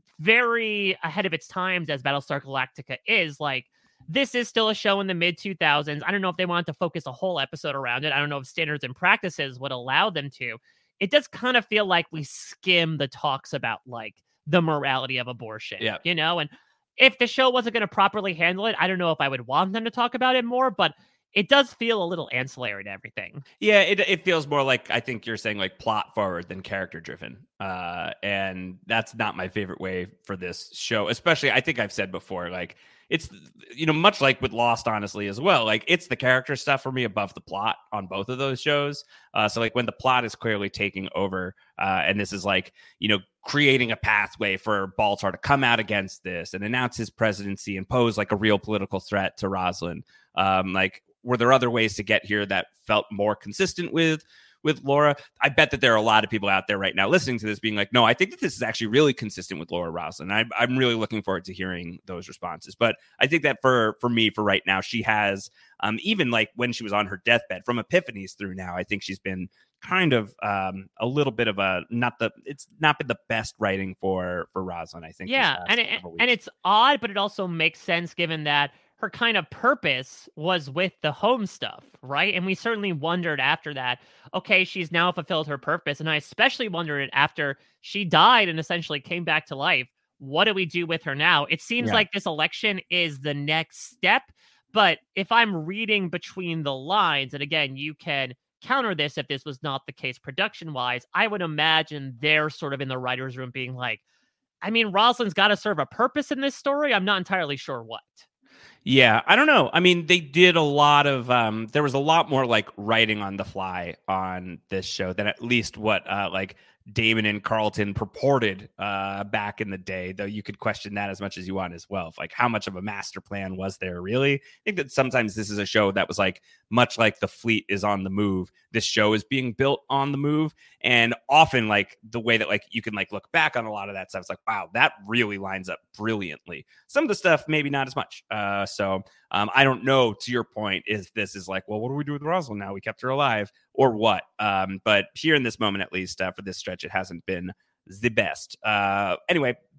very ahead of its times as Battlestar Galactica is, like, this is still a show in the mid two thousands. I don't know if they wanted to focus a whole episode around it. I don't know if standards and practices would allow them to. It does kind of feel like we skim the talks about, like, the morality of abortion, yeah. you know? And if the show wasn't going to properly handle it, I don't know if I would want them to talk about it more, but it does feel a little ancillary to everything. Yeah, it it feels more like, I think you're saying, like, plot forward than character driven. Uh, and that's not my favorite way for this show, especially, I think I've said before, like, it's, you know, much like with Lost, honestly, as well. Like, it's the character stuff for me above the plot on both of those shows. Uh, so, like, when the plot is clearly taking over, uh, and this is like, you know, creating a pathway for Baltar to come out against this and announce his presidency and pose like a real political threat to Roslin. Um, like, were there other ways to get here that felt more consistent with with Laura? I bet that there are a lot of people out there right now listening to this being like, no, I think that this is actually really consistent with Laura Roslin. I, I'm really looking forward to hearing those responses. But I think that for for me, for right now, she has, um, even like when she was on her deathbed, from Epiphanies through now, I think she's been kind of um, a little bit of a, not the, it's not been the best writing for for Roslin, I think. Yeah, and it, and it's odd, but it also makes sense given that her kind of purpose was with the home stuff, right? And we certainly wondered after that, okay, she's now fulfilled her purpose. And I especially wondered after she died and essentially came back to life, what do we do with her now? It seems yeah. like this election is the next step. But if I'm reading between the lines, and again, you can counter this if this was not the case production-wise, I would imagine they're sort of in the writer's room being like, I mean, Rosalind's got to serve a purpose in this story. I'm not entirely sure what. Yeah, I don't know. I mean, they did a lot of, um, there was a lot more like writing on the fly on this show than at least what uh, like Damon and Carlton purported uh, back in the day, though you could question that as much as you want as well. Like, how much of a master plan was there really? I think that sometimes this is a show that was like, much like the fleet is on the move, this show is being built on the move. And often like the way that like you can like look back on a lot of that stuff, it's like, wow, that really lines up brilliantly. Some of the stuff, maybe not as much. Uh, so um, I don't know, to your point, if this is like, well, what do we do with Rosalind now? We kept her alive or what? Um, but here in this moment, at least uh, for this stretch, it hasn't been the best. Uh, anyway,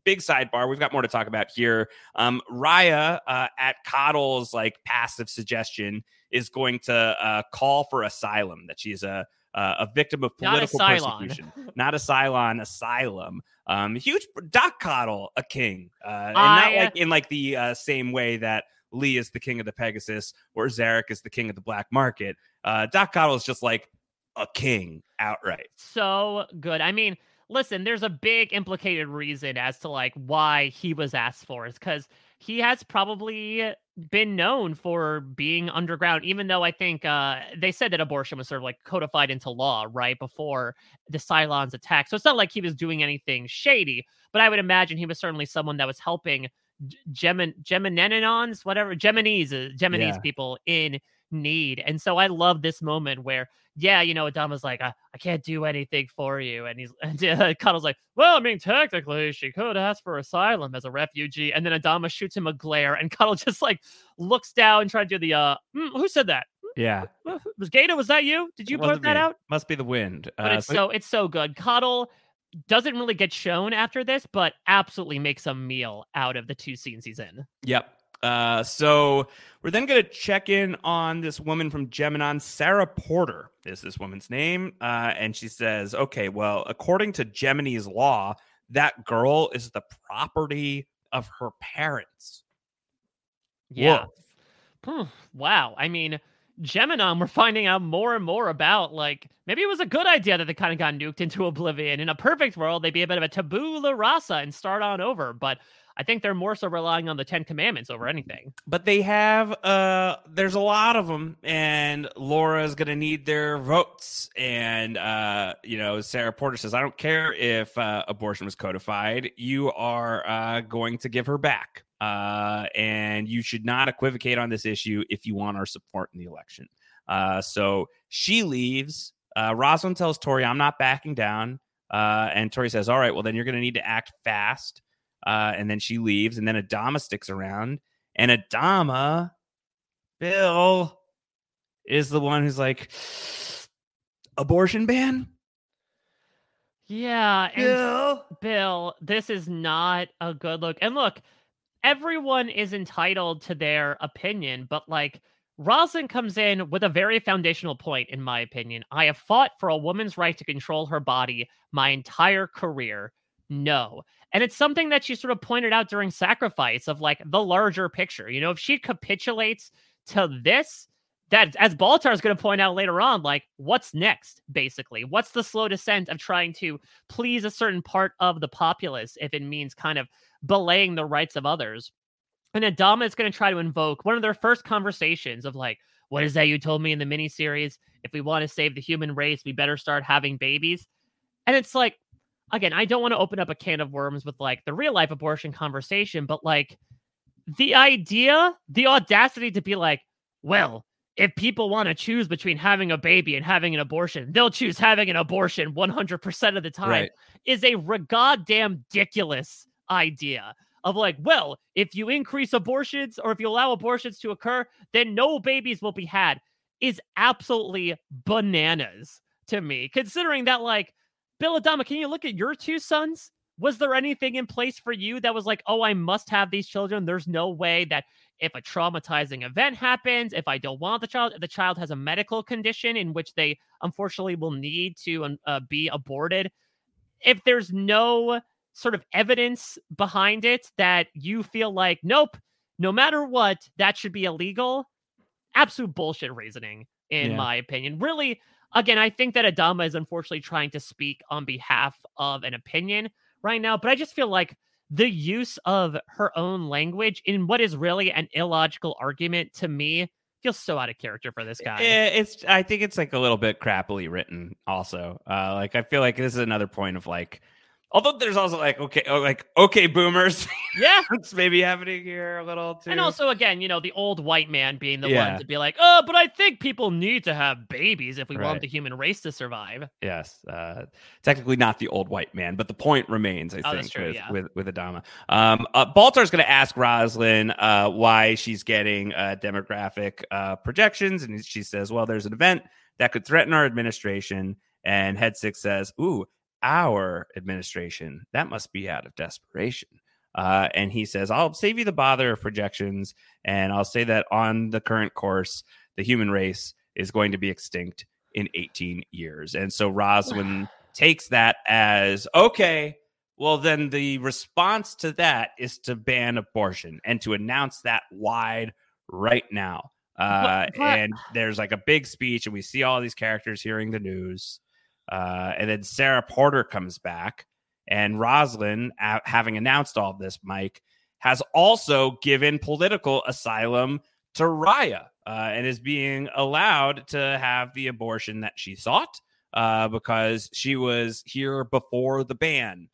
big sidebar. We've got more to talk about here. Um, Raya, uh, at Coddle's like passive suggestion, is going to uh, call for asylum, that she's a uh, a victim of political Not a persecution. Not a Cylon, asylum. Um, huge Doc Coddle, a king, uh, and I, not like in like the uh, same way that Lee is the king of the Pegasus or Zarek is the king of the black market. Uh, Doc Coddle is just like a king outright. So good. I mean, listen, there's a big implicated reason as to like why he was asked for, is because he has probably been known for being underground, even though I think uh, they said that abortion was sort of like codified into law right before the Cylons attack. So it's not like he was doing anything shady, but I would imagine he was certainly someone that was helping Gemin Geminenons, whatever, Geminis, uh, Geminis Yeah. people in need. And so I love this moment where, yeah, you know, Adama's like, I, I can't do anything for you. And he's and uh, Cuddle's like, well, I mean, technically she could ask for asylum as a refugee. And then Adama shoots him a glare and Cuddle just like looks down and tries to do the, uh, mm, who said that? Yeah. Was Gato, was that you? Did you Wasn't put that me. out? Must be the wind. But Uh, it's so, it's so good. Cuddle doesn't really get shown after this, but absolutely makes a meal out of the two scenes he's in. Yep. Uh, so we're then going to check in on this woman from Geminon. Sarah Porter is this woman's name. Uh, and she says, okay, well, according to Gemini's law, that girl is the property of her parents. Yeah. Whoa. Hmm, wow. I mean, Geminon, we're finding out more and more about, like, maybe it was a good idea that they kind of got nuked into oblivion. In a perfect world, they'd be a bit of a tabula rasa and start on over. But I think they're more so relying on the Ten Commandments over anything. But they have, uh, there's a lot of them, and Laura's going to need their votes. And, uh, you know, Sarah Porter says, I don't care if uh, abortion was codified. You are uh, going to give her back. Uh, and you should not equivocate on this issue if you want our support in the election. Uh, so she leaves. Uh, Rosalind tells Tori, I'm not backing down. Uh, and Tori says, all right, well, then you're going to need to act fast. Uh, and then she leaves, and then Adama sticks around. And Adama, Bill, is the one who's like, abortion ban? Yeah. And Bill? Bill, this is not a good look. And look, everyone is entitled to their opinion, but like Rosalind comes in with a very foundational point, in my opinion. I have fought for a woman's right to control her body my entire career. No. And it's something that she sort of pointed out during Sacrifice of like the larger picture. You know, if she capitulates to this, that, as Baltar is going to point out later on, like, what's next, basically? What's the slow descent of trying to please a certain part of the populace if it means kind of belaying the rights of others? And Adama is going to try to invoke one of their first conversations of like, what is that you told me in the miniseries? If we want to save the human race, we better start having babies. And it's like, again, I don't want to open up a can of worms with like the real life abortion conversation, but like the idea, the audacity to be like, well, if people want to choose between having a baby and having an abortion, they'll choose having an abortion one hundred percent of the time, Right. is a goddamn ridiculous idea of like, well, if you increase abortions or if you allow abortions to occur, then no babies will be had, is absolutely bananas to me, considering that like, Bill Adama, can you look at your two sons? Was there anything in place for you that was like, oh, I must have these children? There's no way that if a traumatizing event happens, if I don't want the child, if the child has a medical condition in which they unfortunately will need to uh, be aborted, if there's no sort of evidence behind it that you feel like, nope, no matter what, that should be illegal, absolute bullshit reasoning, in Yeah. my opinion. Really, again, I think that Adama is unfortunately trying to speak on behalf of an opinion right now, but I just feel like the use of her own language in what is really an illogical argument to me feels so out of character for this guy. Eh, It's. I think it's like a little bit crappily written. Also, uh, like I feel like this is another point of like, although there's also like okay, oh, like okay, boomers. Yeah. It's maybe happening here a little too. And also, again, you know, the old white man being the Yeah. one to be like, oh, but I think people need to have babies if we Right. want the human race to survive. yes, uh, technically not the old white man, but the point remains. I Oh, that's think true, with, yeah. with with Adama. Um, uh, Baltar's going to ask Rosalind uh, why she's getting uh, demographic uh, projections, and she says, "Well, there's an event that could threaten our administration." And Head Six says, "Ooh, our administration, that must be out of desperation. Uh, and he says, I'll save you the bother of projections, and I'll say that on the current course, the human race is going to be extinct in eighteen years. And so Roslin takes that as, okay, well, then the response to that is to ban abortion and to announce that wide right now. Uh, But- but- and there's like a big speech, and we see all these characters hearing the news. Uh, and then Sarah Porter comes back, and Roslin, a- having announced all of this, Mike, has also given political asylum to Raya, uh, and is being allowed to have the abortion that she sought, uh, because she was here before the ban.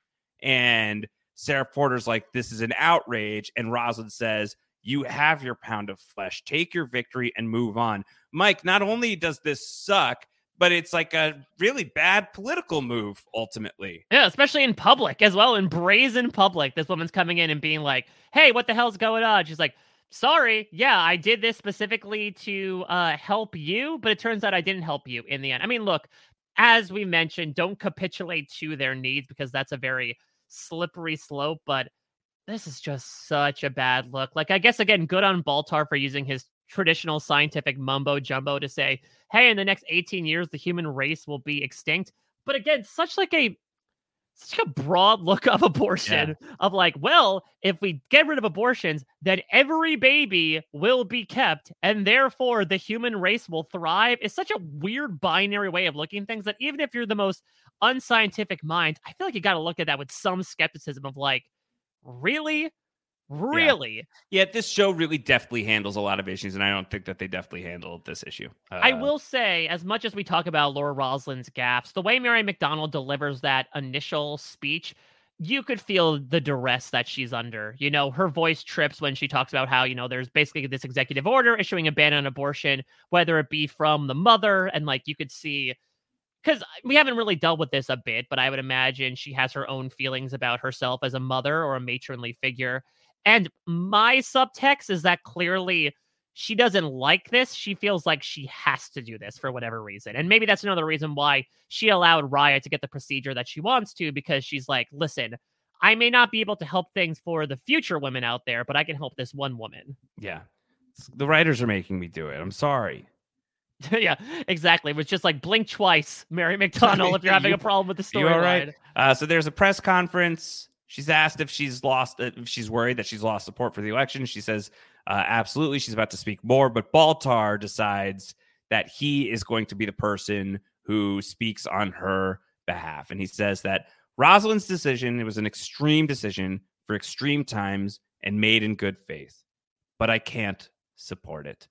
And Sarah Porter's like, this is an outrage. And Roslin says, you have your pound of flesh. Take your victory and move on. Mike, not only does this suck, but it's like a really bad political move, ultimately. Yeah, especially in public as well, in brazen public. This woman's coming in and being like, hey, what the hell's going on? She's like, sorry, yeah, I did this specifically to uh, help you, but it turns out I didn't help you in the end. I mean, look, as we mentioned, don't capitulate to their needs because that's a very slippery slope, but this is just such a bad look. Like, I guess, again, good on Baltar for using his traditional scientific mumbo jumbo to say, hey, in the next eighteen years, the human race will be extinct. But again, such like a such a broad look of abortion yeah. of like, well, if we get rid of abortions, then every baby will be kept, and therefore the human race will thrive. It's such a weird binary way of looking at things that even if you're the most unscientific mind, I feel like you got to look at that with some skepticism of like, really? Really? Yeah. yeah, this show really deftly handles a lot of issues, and I don't think that they deftly handled this issue. Uh, I will say, as much as we talk about Laura Roslin's gaffes, the way Mary McDonnell delivers that initial speech, you could feel the duress that she's under. You know, her voice trips when she talks about how, you know, there's basically this executive order issuing a ban on abortion, whether it be from the mother, and like you could see, because we haven't really dealt with this a bit, but I would imagine she has her own feelings about herself as a mother or a matronly figure. And my subtext is that clearly she doesn't like this. She feels like she has to do this for whatever reason. And maybe that's another reason why she allowed Raya to get the procedure that she wants to, because she's like, listen, I may not be able to help things for the future women out there, but I can help this one woman. Yeah. The writers are making me do it. I'm sorry. Yeah, exactly. It was just like blink twice, Mary McDonnell, if you're having you, a problem with the story. You all right? Uh, so there's a press conference. She's asked if she's lost, if she's worried that she's lost support for the election. She says, uh, absolutely. She's about to speak more, but Baltar decides that he is going to be the person who speaks on her behalf. And he says that Rosalind's decision, it was an extreme decision for extreme times and made in good faith, but I can't support it.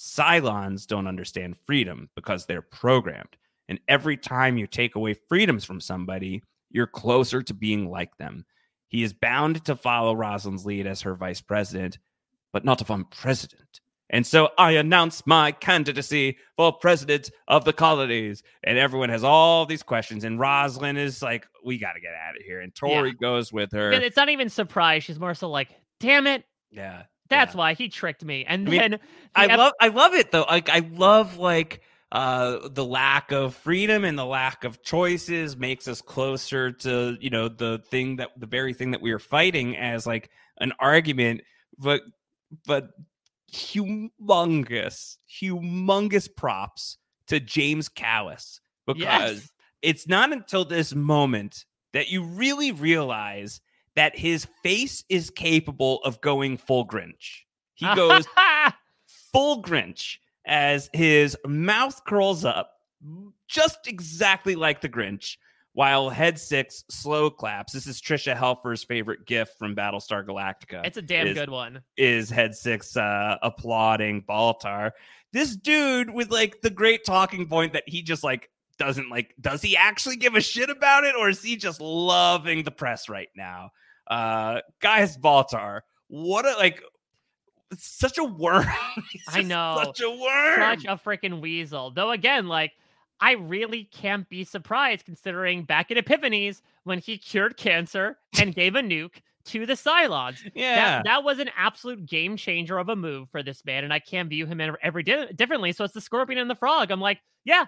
Cylons don't understand freedom because they're programmed. And every time you take away freedoms from somebody, you're closer to being like them. He is bound to follow Rosalind's lead as her vice president, but not if I'm president. And so I announce my candidacy for president of the colonies. And everyone has all these questions. And Rosalind is like, we got to get out of here. And Tori yeah. goes with her. It's not even surprise. She's more so like, damn it. Yeah. That's yeah. why he tricked me. And I then mean, I ep- love I love it though. Like I love like uh the lack of freedom and the lack of choices makes us closer to, you know, the thing that the very thing that we are fighting as like an argument, but but humongous, humongous props to James Callis, because yes. it's not until this moment that you really realize that his face is capable of going full Grinch. He goes full Grinch as his mouth curls up just exactly like the Grinch, while Head Six slow claps. This is Trisha Helfer's favorite gif from Battlestar Galactica. It's a damn is, good one. Is Head Six uh, applauding Baltar. This dude with like the great talking point that he just like doesn't like, does he actually give a shit about it, or is he just loving the press right now? Uh, guys, Baltar, what a like, such a worm. I know, such a worm, such a freaking weasel. Though again, like, I really can't be surprised considering back at Epiphanies when he cured cancer and gave a nuke to the Cylons. Yeah, that, that was an absolute game changer of a move for this man, and I can't view him every di- differently. So it's the Scorpion and the Frog. I'm like, yeah.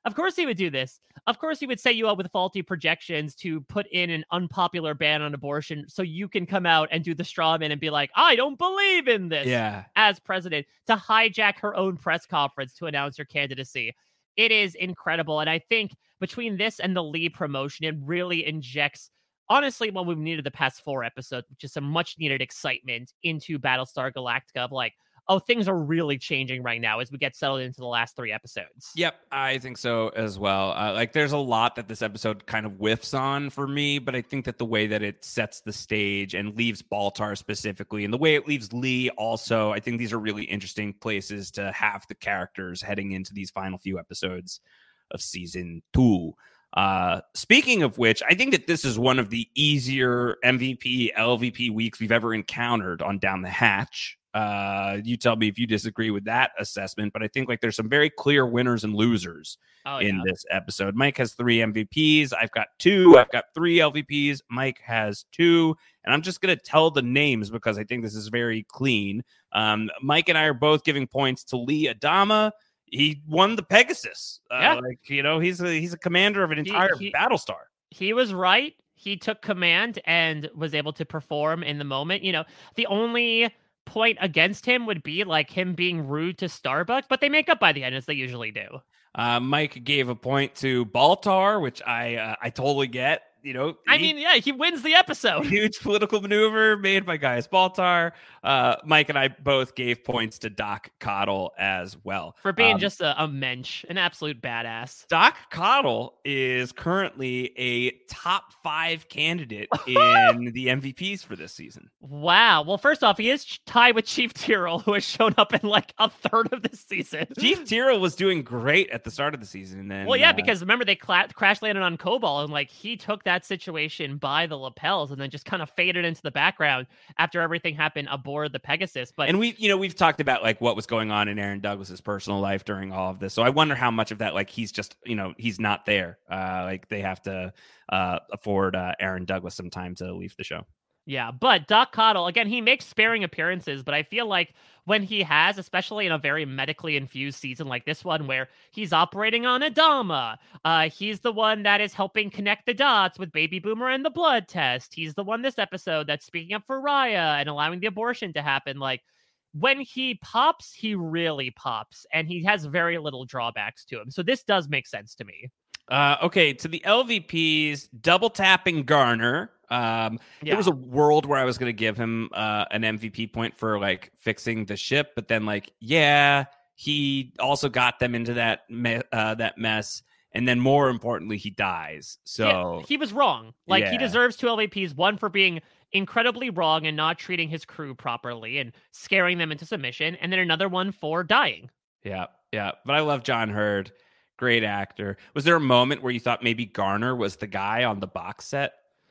Of course he would do this. Of course he would set you up with faulty projections to put in an unpopular ban on abortion so you can come out and do the straw man and be like, I don't believe in this Yeah. as president, to hijack her own press conference to announce her candidacy. It is incredible. And I think between this and the Lee promotion, it really injects, honestly, what we've needed the past four episodes, which is some much needed excitement into Battlestar Galactica of like, oh, things are really changing right now as we get settled into the last three episodes. Yep, I think so as well. Uh, like, there's a lot that this episode kind of whiffs on for me, but I think that the way that it sets the stage and leaves Baltar specifically, and the way it leaves Lee also, I think these are really interesting places to have the characters heading into these final few episodes of season two. Uh, speaking of which, I think that this is one of the easier M V P, L V P weeks we've ever encountered on Down the Hatch. Uh, you tell me if you disagree with that assessment, but I think like there's some very clear winners and losers oh, in yeah. this episode. Mike has three M V Ps. I've got two. I've got three L V Ps. Mike has two. And I'm just going to tell the names because I think this is very clean. Um, Mike and I are both giving points to Lee Adama. He won the Pegasus. Uh, yeah. Like, you know, he's a, he's a commander of an entire he, he, Battlestar. He was right. He took command and was able to perform in the moment. You know, the only point against him would be like him being rude to Starbucks, but they make up by the end as they usually do. Uh, Mike gave a point to Baltar, which I uh, I totally get. You know, I mean, yeah, he wins the episode. Huge political maneuver made by Gaius Baltar. Uh, Mike and I both gave points to Doc Cottle as well. For being um, just a, a mensch, an absolute badass. Doc Cottle is currently a top five candidate in the M V Ps for this season. Wow. Well, first off, he is tied with Chief Tyrrell, who has shown up in like a third of this season. Chief Tyrrell was doing great at the start of the season. And then, well, yeah, uh, because remember they cla- crash landed on Cobalt, and like he took that situation by the lapels and then just kind of faded into the background after everything happened aboard the Pegasus. But and we, you know, we've talked about like what was going on in Aaron Douglas's personal life during all of this. So I wonder how much of that, like he's just, you know, he's not there. Uh, like they have to uh, afford uh, Aaron Douglas some time to leave the show. Yeah, but Doc Cottle, again, he makes sparing appearances, but I feel like when he has, especially in a very medically infused season like this one, where he's operating on Adama, uh, he's the one that is helping connect the dots with Baby Boomer and the blood test. He's the one this episode that's speaking up for Raya and allowing the abortion to happen. Like, when he pops, he really pops, and he has very little drawbacks to him. So this does make sense to me. Uh, okay, to the L V Ps, double tapping Garner. Um, Yeah. There was a world where I was going to give him uh, an M V P point for like fixing the ship, but then like, yeah, he also got them into that me- uh, that mess, and then more importantly, he dies. So Yeah, he was wrong. Like he Yeah. deserves two L V Ps. One for being incredibly wrong and not treating his crew properly and scaring them into submission, and then another one for dying. yeah, yeah. But I love John Hurd. Great actor. Was there a moment where you thought maybe Garner was the guy on the box set?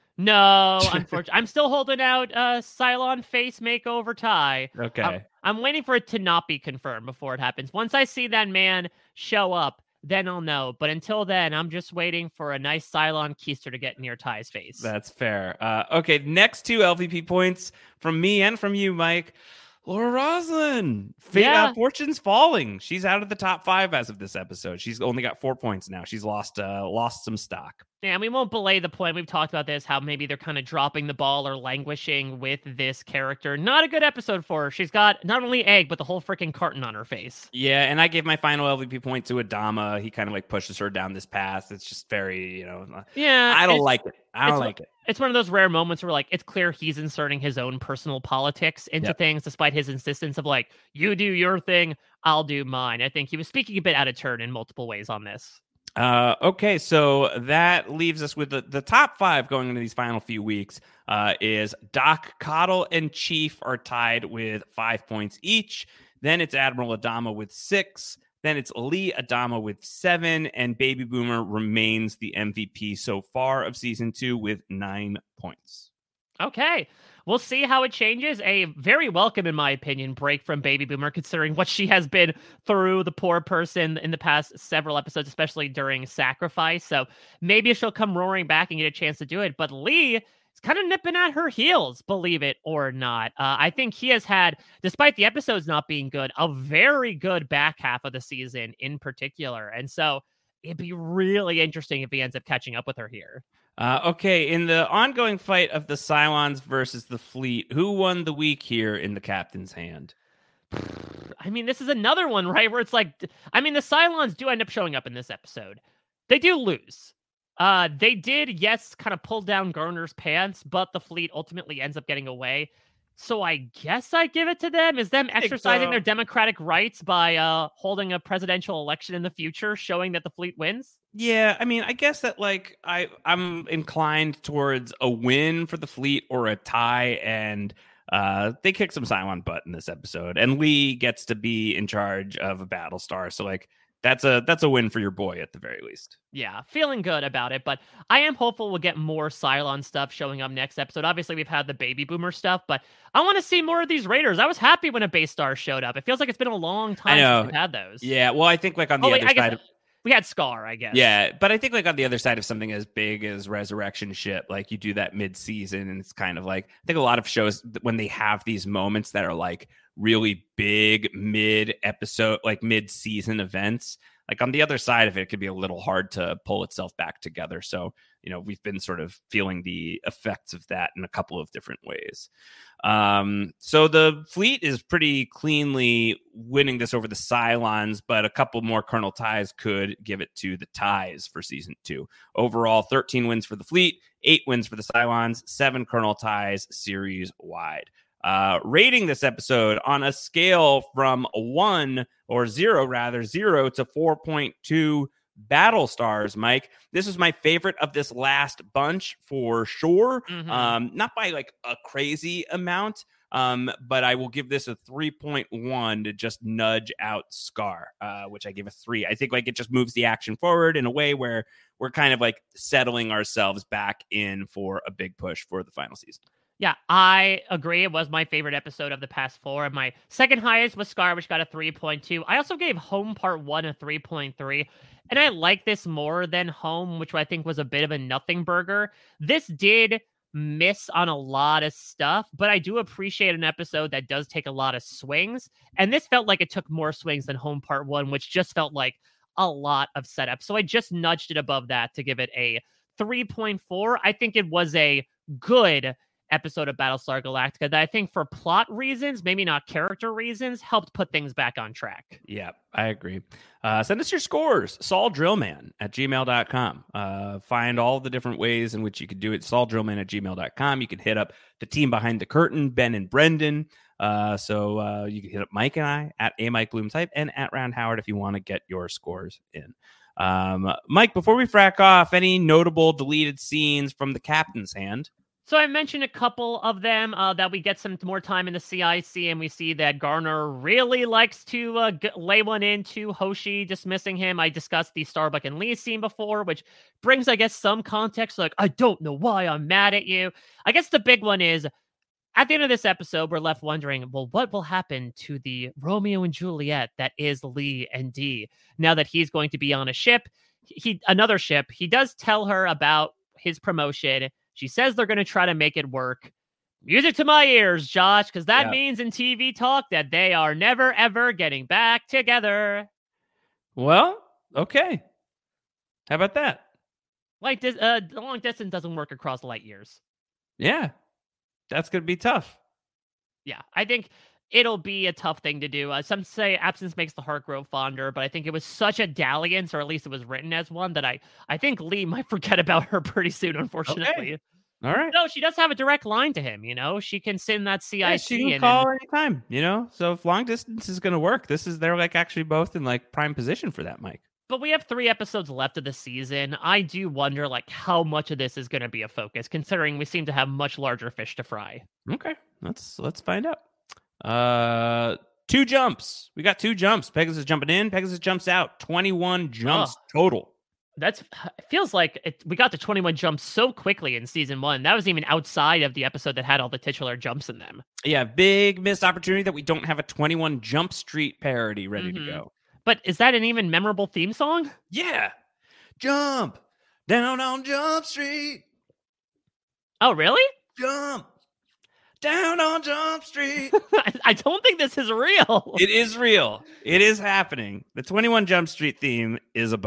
No, unfortunately, I'm still holding out uh, Cylon face makeover tie. Okay. I'm, I'm waiting for it to not be confirmed before it happens. Once I see that man show up, then I'll know. But until then, I'm just waiting for a nice Cylon keister to get near Ty's face. That's fair. Uh, okay, next two L V P points from me and from you, Mike. Laura Roslin. Fate, Yeah. uh, Fortune's falling. She's out of the top five as of this episode. She's only got four points now. She's lost uh, lost some stock. Yeah, we won't belay the point. We've talked about this, how maybe they're kind of dropping the ball or languishing with this character. Not a good episode for her. She's got not only egg, but the whole freaking carton on her face. Yeah, and I gave my final L V P point to Adama. He kind of like pushes her down this path. It's just very, you know, Yeah. I don't it's- like it. I don't it's- like it. It's one of those rare moments where, like, it's clear he's inserting his own personal politics into Yep. things, despite his insistence of, like, you do your thing, I'll do mine. I think he was speaking a bit out of turn in multiple ways on this. Uh, okay, so that leaves us with the, the top five going into these final few weeks. Uh, is Doc Cottle and Chief are tied with five points each. Then it's Admiral Adama with six. Then it's Lee Adama with seven, and Baby Boomer remains the M V P so far of season two with nine points. Okay. We'll see how it changes. A very welcome, in my opinion, break from Baby Boomer, considering what she has been through, the poor person, in the past several episodes, especially during Sacrifice. So maybe she'll come roaring back and get a chance to do it. But Lee is kind of nipping at her heels, believe it or not. Uh, I think he has had, despite the episodes not being good, a very good back half of the season in particular. And so it'd be really interesting if he ends up catching up with her here. Uh, okay, in the ongoing fight of the Cylons versus the fleet, who won the week here in the captain's hand? I mean, this is another one, right? Where it's like, I mean, the Cylons do end up showing up in this episode. They do lose. Uh, they did, yes, kind of pull down Garner's pants, but the fleet ultimately ends up getting away. So I guess I give it to them. Is them exercising so. their democratic rights by uh, holding a presidential election in the future, showing that the fleet wins? Yeah, I mean, I guess that like I I'm inclined towards a win for the fleet or a tie, and uh, they kick some Cylon butt in this episode, and Lee gets to be in charge of a Battlestar. So like that's a that's a win for your boy at the very least. Yeah, feeling good about it, but I am hopeful we'll get more Cylon stuff showing up next episode. Obviously, we've had the baby boomer stuff, but I want to see more of these Raiders. I was happy when a base star showed up. It feels like it's been a long time I know. since we've had those. Yeah, well, I think like on the oh, wait, other I guess side of we had Scar, I guess. Yeah, but I think like on the other side of something as big as Resurrection ship, like you do that mid-season, and it's kind of like I think a lot of shows when they have these moments that are like really big mid-episode, like mid-season events. Like on the other side of it, it could be a little hard to pull itself back together. So, you know, we've been sort of feeling the effects of that in a couple of different ways. Um, so the fleet is pretty cleanly winning this over the Cylons, but a couple more Colonel ties could give it to the ties for season two. Overall, thirteen wins for the fleet, eight wins for the Cylons, seven Colonel ties series wide. Uh, rating this episode on a scale from one or zero, rather zero to four point two battle stars, Mike. This is my favorite of this last bunch for sure. Mm-hmm. Um, not by like a crazy amount, um, but I will give this a three point one to just nudge out Scar, uh, which I give a three. I think like it just moves the action forward in a way where we're kind of like settling ourselves back in for a big push for the final season. Yeah, I agree. It was my favorite episode of the past four. My second highest was Scar, which got a three point two. I also gave Home Part one a three point three. And I like this more than Home, which I think was a bit of a nothing burger. This did miss on a lot of stuff, but I do appreciate an episode that does take a lot of swings. And this felt like it took more swings than Home Part one, which just felt like a lot of setup. So I just nudged it above that to give it a three point four. I think it was a good episode of Battlestar Galactica that I think for plot reasons, maybe not character reasons, helped put things back on track. Yeah, I agree. Uh, send us your scores, Saul Drillman at gmail dot com. Uh, find all the different ways in which you could do it, Saul Drillman at gmail dot com. You can hit up the team behind the curtain, Ben and Brendan. Uh, so uh, you can hit up Mike and I at a Mike Bloom type and at Round Howard if you want to get your scores in. Um, Mike, before we frack off, any notable deleted scenes from the captain's hand? So I mentioned a couple of them, uh, that we get some more time in the C I C, and we see that Garner really likes to uh, g- lay one into Hoshi, dismissing him. I discussed the Starbuck and Lee scene before, which brings, I guess, some context. Like, I don't know why I'm mad at you. I guess the big one is, at the end of this episode, we're left wondering, well, what will happen to the Romeo and Juliet that is Lee and Dee now that he's going to be on a ship, he another ship. He does tell her about his promotion. She says they're going to try to make it work. Music to my ears, Josh, because that yeah. means in T V talk that they are never, ever getting back together. Well, okay. How about that? Like, this, uh, long distance doesn't work across light years. Yeah, that's going to be tough. Yeah, I think it'll be a tough thing to do. Uh, some say absence makes the heart grow fonder, but I think it was such a dalliance, or at least it was written as one, that I, I think Lee might forget about her pretty soon, unfortunately. Okay. All right. No, she does have a direct line to him, you know? She can send that C I C. Yeah, she can call and... anytime, you know? So if long distance is going to work, this is, they're like actually both in like prime position for that, Mike. But we have three episodes left of the season. I do wonder like how much of this is going to be a focus, considering we seem to have much larger fish to fry. Okay, let's let's find out. Uh, two jumps. We got two jumps. Pegasus jumping in. Pegasus jumps out. twenty-one jumps oh, total. That's it feels like it, we got to twenty-one jumps so quickly in season one. That was even outside of the episode that had all the titular jumps in them. Yeah, big missed opportunity that we don't have a twenty-one Jump Street parody ready mm-hmm. to go. But is that an even memorable theme song? Yeah. Jump down on Jump Street. Oh, really? Jump down on Jump Street. I don't think this is real. It is real. It is happening. The twenty-one Jump Street theme is a bop.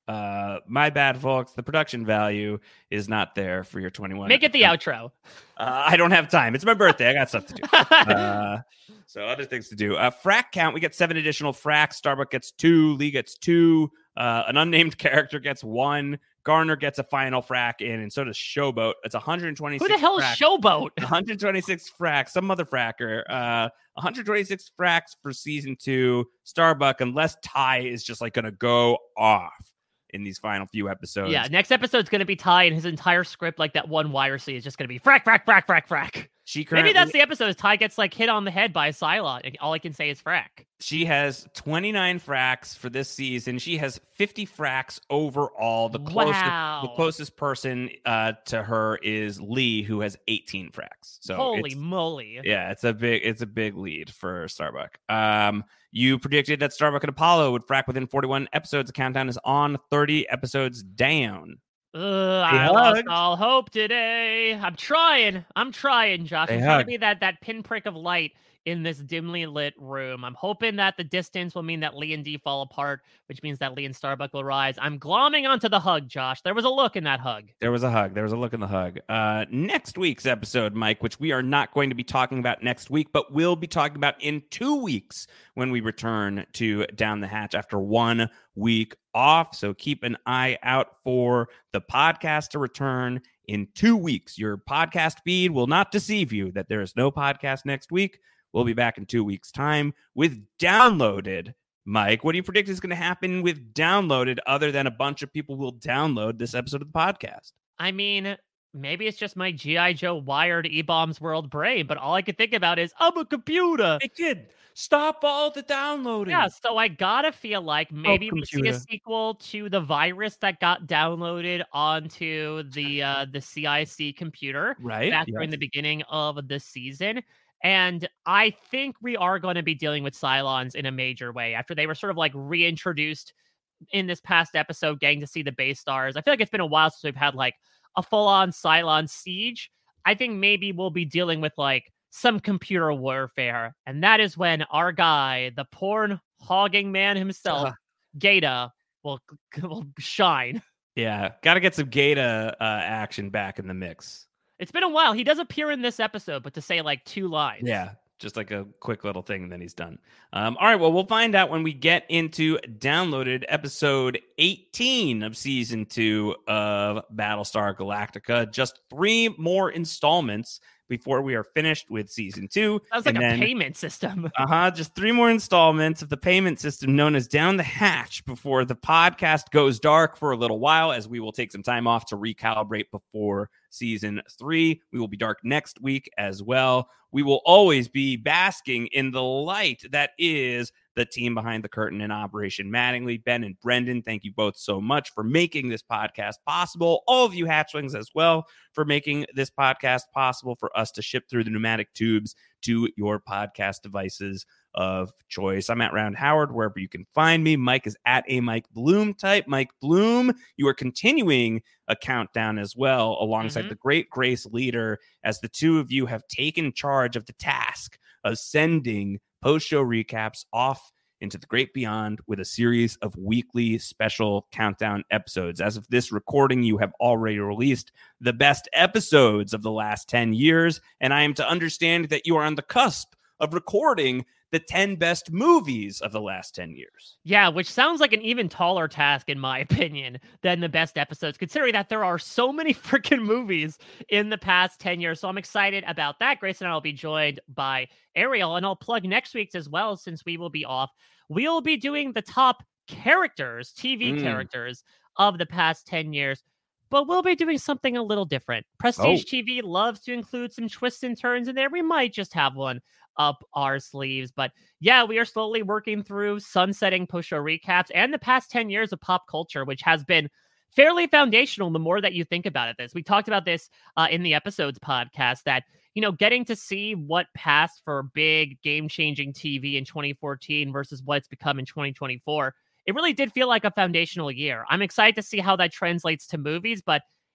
Uh, my bad, folks. The production value is not there for your twenty-one. Make it the outro. Uh, I don't have time. It's my birthday. I got stuff to do. Uh, so other things to do. Uh, frack count. We get seven additional fracks. Starbuck gets two. Lee gets two. Uh, an unnamed character gets one. Garner gets a final frack in, and so does Showboat. It's one hundred twenty-six. Who the hell is Showboat? one hundred twenty-six fracks. Some mother fracker. Uh, one hundred twenty-six fracks for season two. Starbuck, unless Ty is just like going to go off in these final few episodes. Yeah, next episode's going to be Ty, and his entire script, like that one wire scene, is just going to be frack, frack, frack, frack, frack. She currently, Maybe that's the episode. Is Ty gets like hit on the head by a Cylon, and all I can say is frack. She has twenty-nine fracks for this season. She has fifty fracks overall. The closest, wow. the closest person uh, to her is Lee, who has eighteen fracks. So holy it's, moly! Yeah, it's a big, it's a big lead for Starbuck. Um, you predicted that Starbuck and Apollo would frack within forty-one episodes. The countdown is on thirty episodes down. Ugh, I lost all hope today. I'm trying. I'm trying, Josh. They I'm trying hugged. to be that that pinprick of light in this dimly lit room. I'm hoping that the distance will mean that Lee and Dee fall apart, which means that Lee and Starbuck will rise. I'm glomming onto the hug, Josh. There was a look in that hug. There was a hug. There was a look in the hug. Uh, next week's episode, Mike, which we are not going to be talking about next week, but we'll be talking about in two weeks when we return to Down the Hatch after one week off. So keep an eye out for the podcast to return in two weeks. Your podcast feed will not deceive you that there is no podcast next week. We'll be back in two weeks' time with Downloaded. Mike, what do you predict is going to happen with Downloaded other than a bunch of people will download this episode of the podcast? I mean, maybe it's just my G I. Joe wired E-Bombs World brain, but all I could think about is, I'm a computer. Hey, kid, stop all the downloading. Yeah, so I gotta feel like maybe Oh, we see a sequel to the virus that got downloaded onto the uh, the C I C computer Right. back Yes. during the beginning of the season. And I think we are going to be dealing with Cylons in a major way after they were sort of like reintroduced in this past episode, getting to see the base stars. I feel like it's been a while since we've had like a full-on Cylon siege. I think maybe we'll be dealing with like some computer warfare. And that is when our guy, the porn hogging man himself, Uh. Gata, will, will shine. Yeah, got to get some Gata uh, action back in the mix. It's been a while. He does appear in this episode, but to say like two lines. Yeah, just like a quick little thing, and then he's done. Um, all right, well, we'll find out when we get into Downloaded, episode eighteen of season two of Battlestar Galactica. Just three more installments before we are finished with season two. Sounds like and a then, payment system. Uh-huh, just three more installments of the payment system known as Down the Hatch before the podcast goes dark for a little while, as we will take some time off to recalibrate before season three. We will be dark next week as well. We will always be basking in the light that is the team behind the curtain in Operation Mattingly. Ben and Brendan, thank you both so much for making this podcast possible. All of you hatchlings as well for making this podcast possible for us to ship through the pneumatic tubes to your podcast devices of choice. I'm at Round Howard, wherever you can find me. Mike is at a Mike Bloom type. Mike Bloom, you are continuing a countdown as well alongside Mm-hmm. the great Grace Leader, as the two of you have taken charge of the task of sending post-show recaps off into the great beyond with a series of weekly special countdown episodes. As of this recording, you have already released the best episodes of the last ten years, and I am to understand that you are on the cusp of recording the ten best movies of the last ten years. Yeah, which sounds like an even taller task, in my opinion, than the best episodes, considering that there are so many freaking movies in the past ten years. So I'm excited about that. Grace and I will be joined by Ariel, and I'll plug next week's as well, since we will be off. We'll be doing the top characters, T V Mm. characters of the past ten years. But we'll be doing something a little different. Prestige Oh. T V loves to include some twists and turns in there. We might just have one up our sleeves. But yeah, we are slowly working through sunsetting post-show recaps and the past ten years of pop culture, which has been fairly foundational the more that you think about it. This we talked about this uh, in the episodes podcast, that, you know, getting to see what passed for big game-changing T V in twenty fourteen versus what it's become in twenty twenty-four. It really did feel like a foundational year. I'm excited to see how that translates to movies, but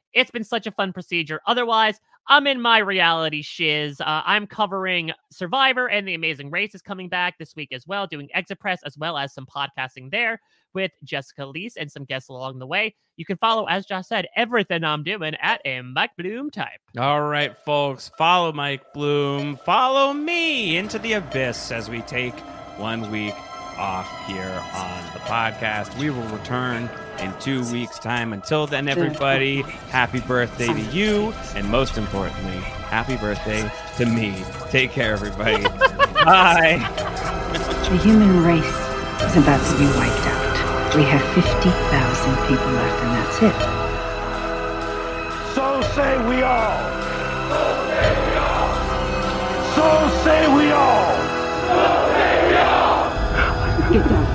It's been such a fun procedure. Otherwise, I'm in my reality shiz. Uh, I'm covering Survivor, and The Amazing Race is coming back this week as well, doing Exit Press as well as some podcasting there with Jessica Leese and some guests along the way. You can follow, as Josh said, everything I'm doing at a Mike Bloom type. All right, folks, follow Mike Bloom. Follow me into the abyss as we take one week off here on the podcast. We will return in two weeks' time. Until then, everybody, happy birthday to you, and most importantly, happy birthday to me. Take care, everybody. Bye. The human race is about to be wiped out. We have fifty thousand people left, and that's it. So say we all. So say we all. So say we all. So say we all. Get down.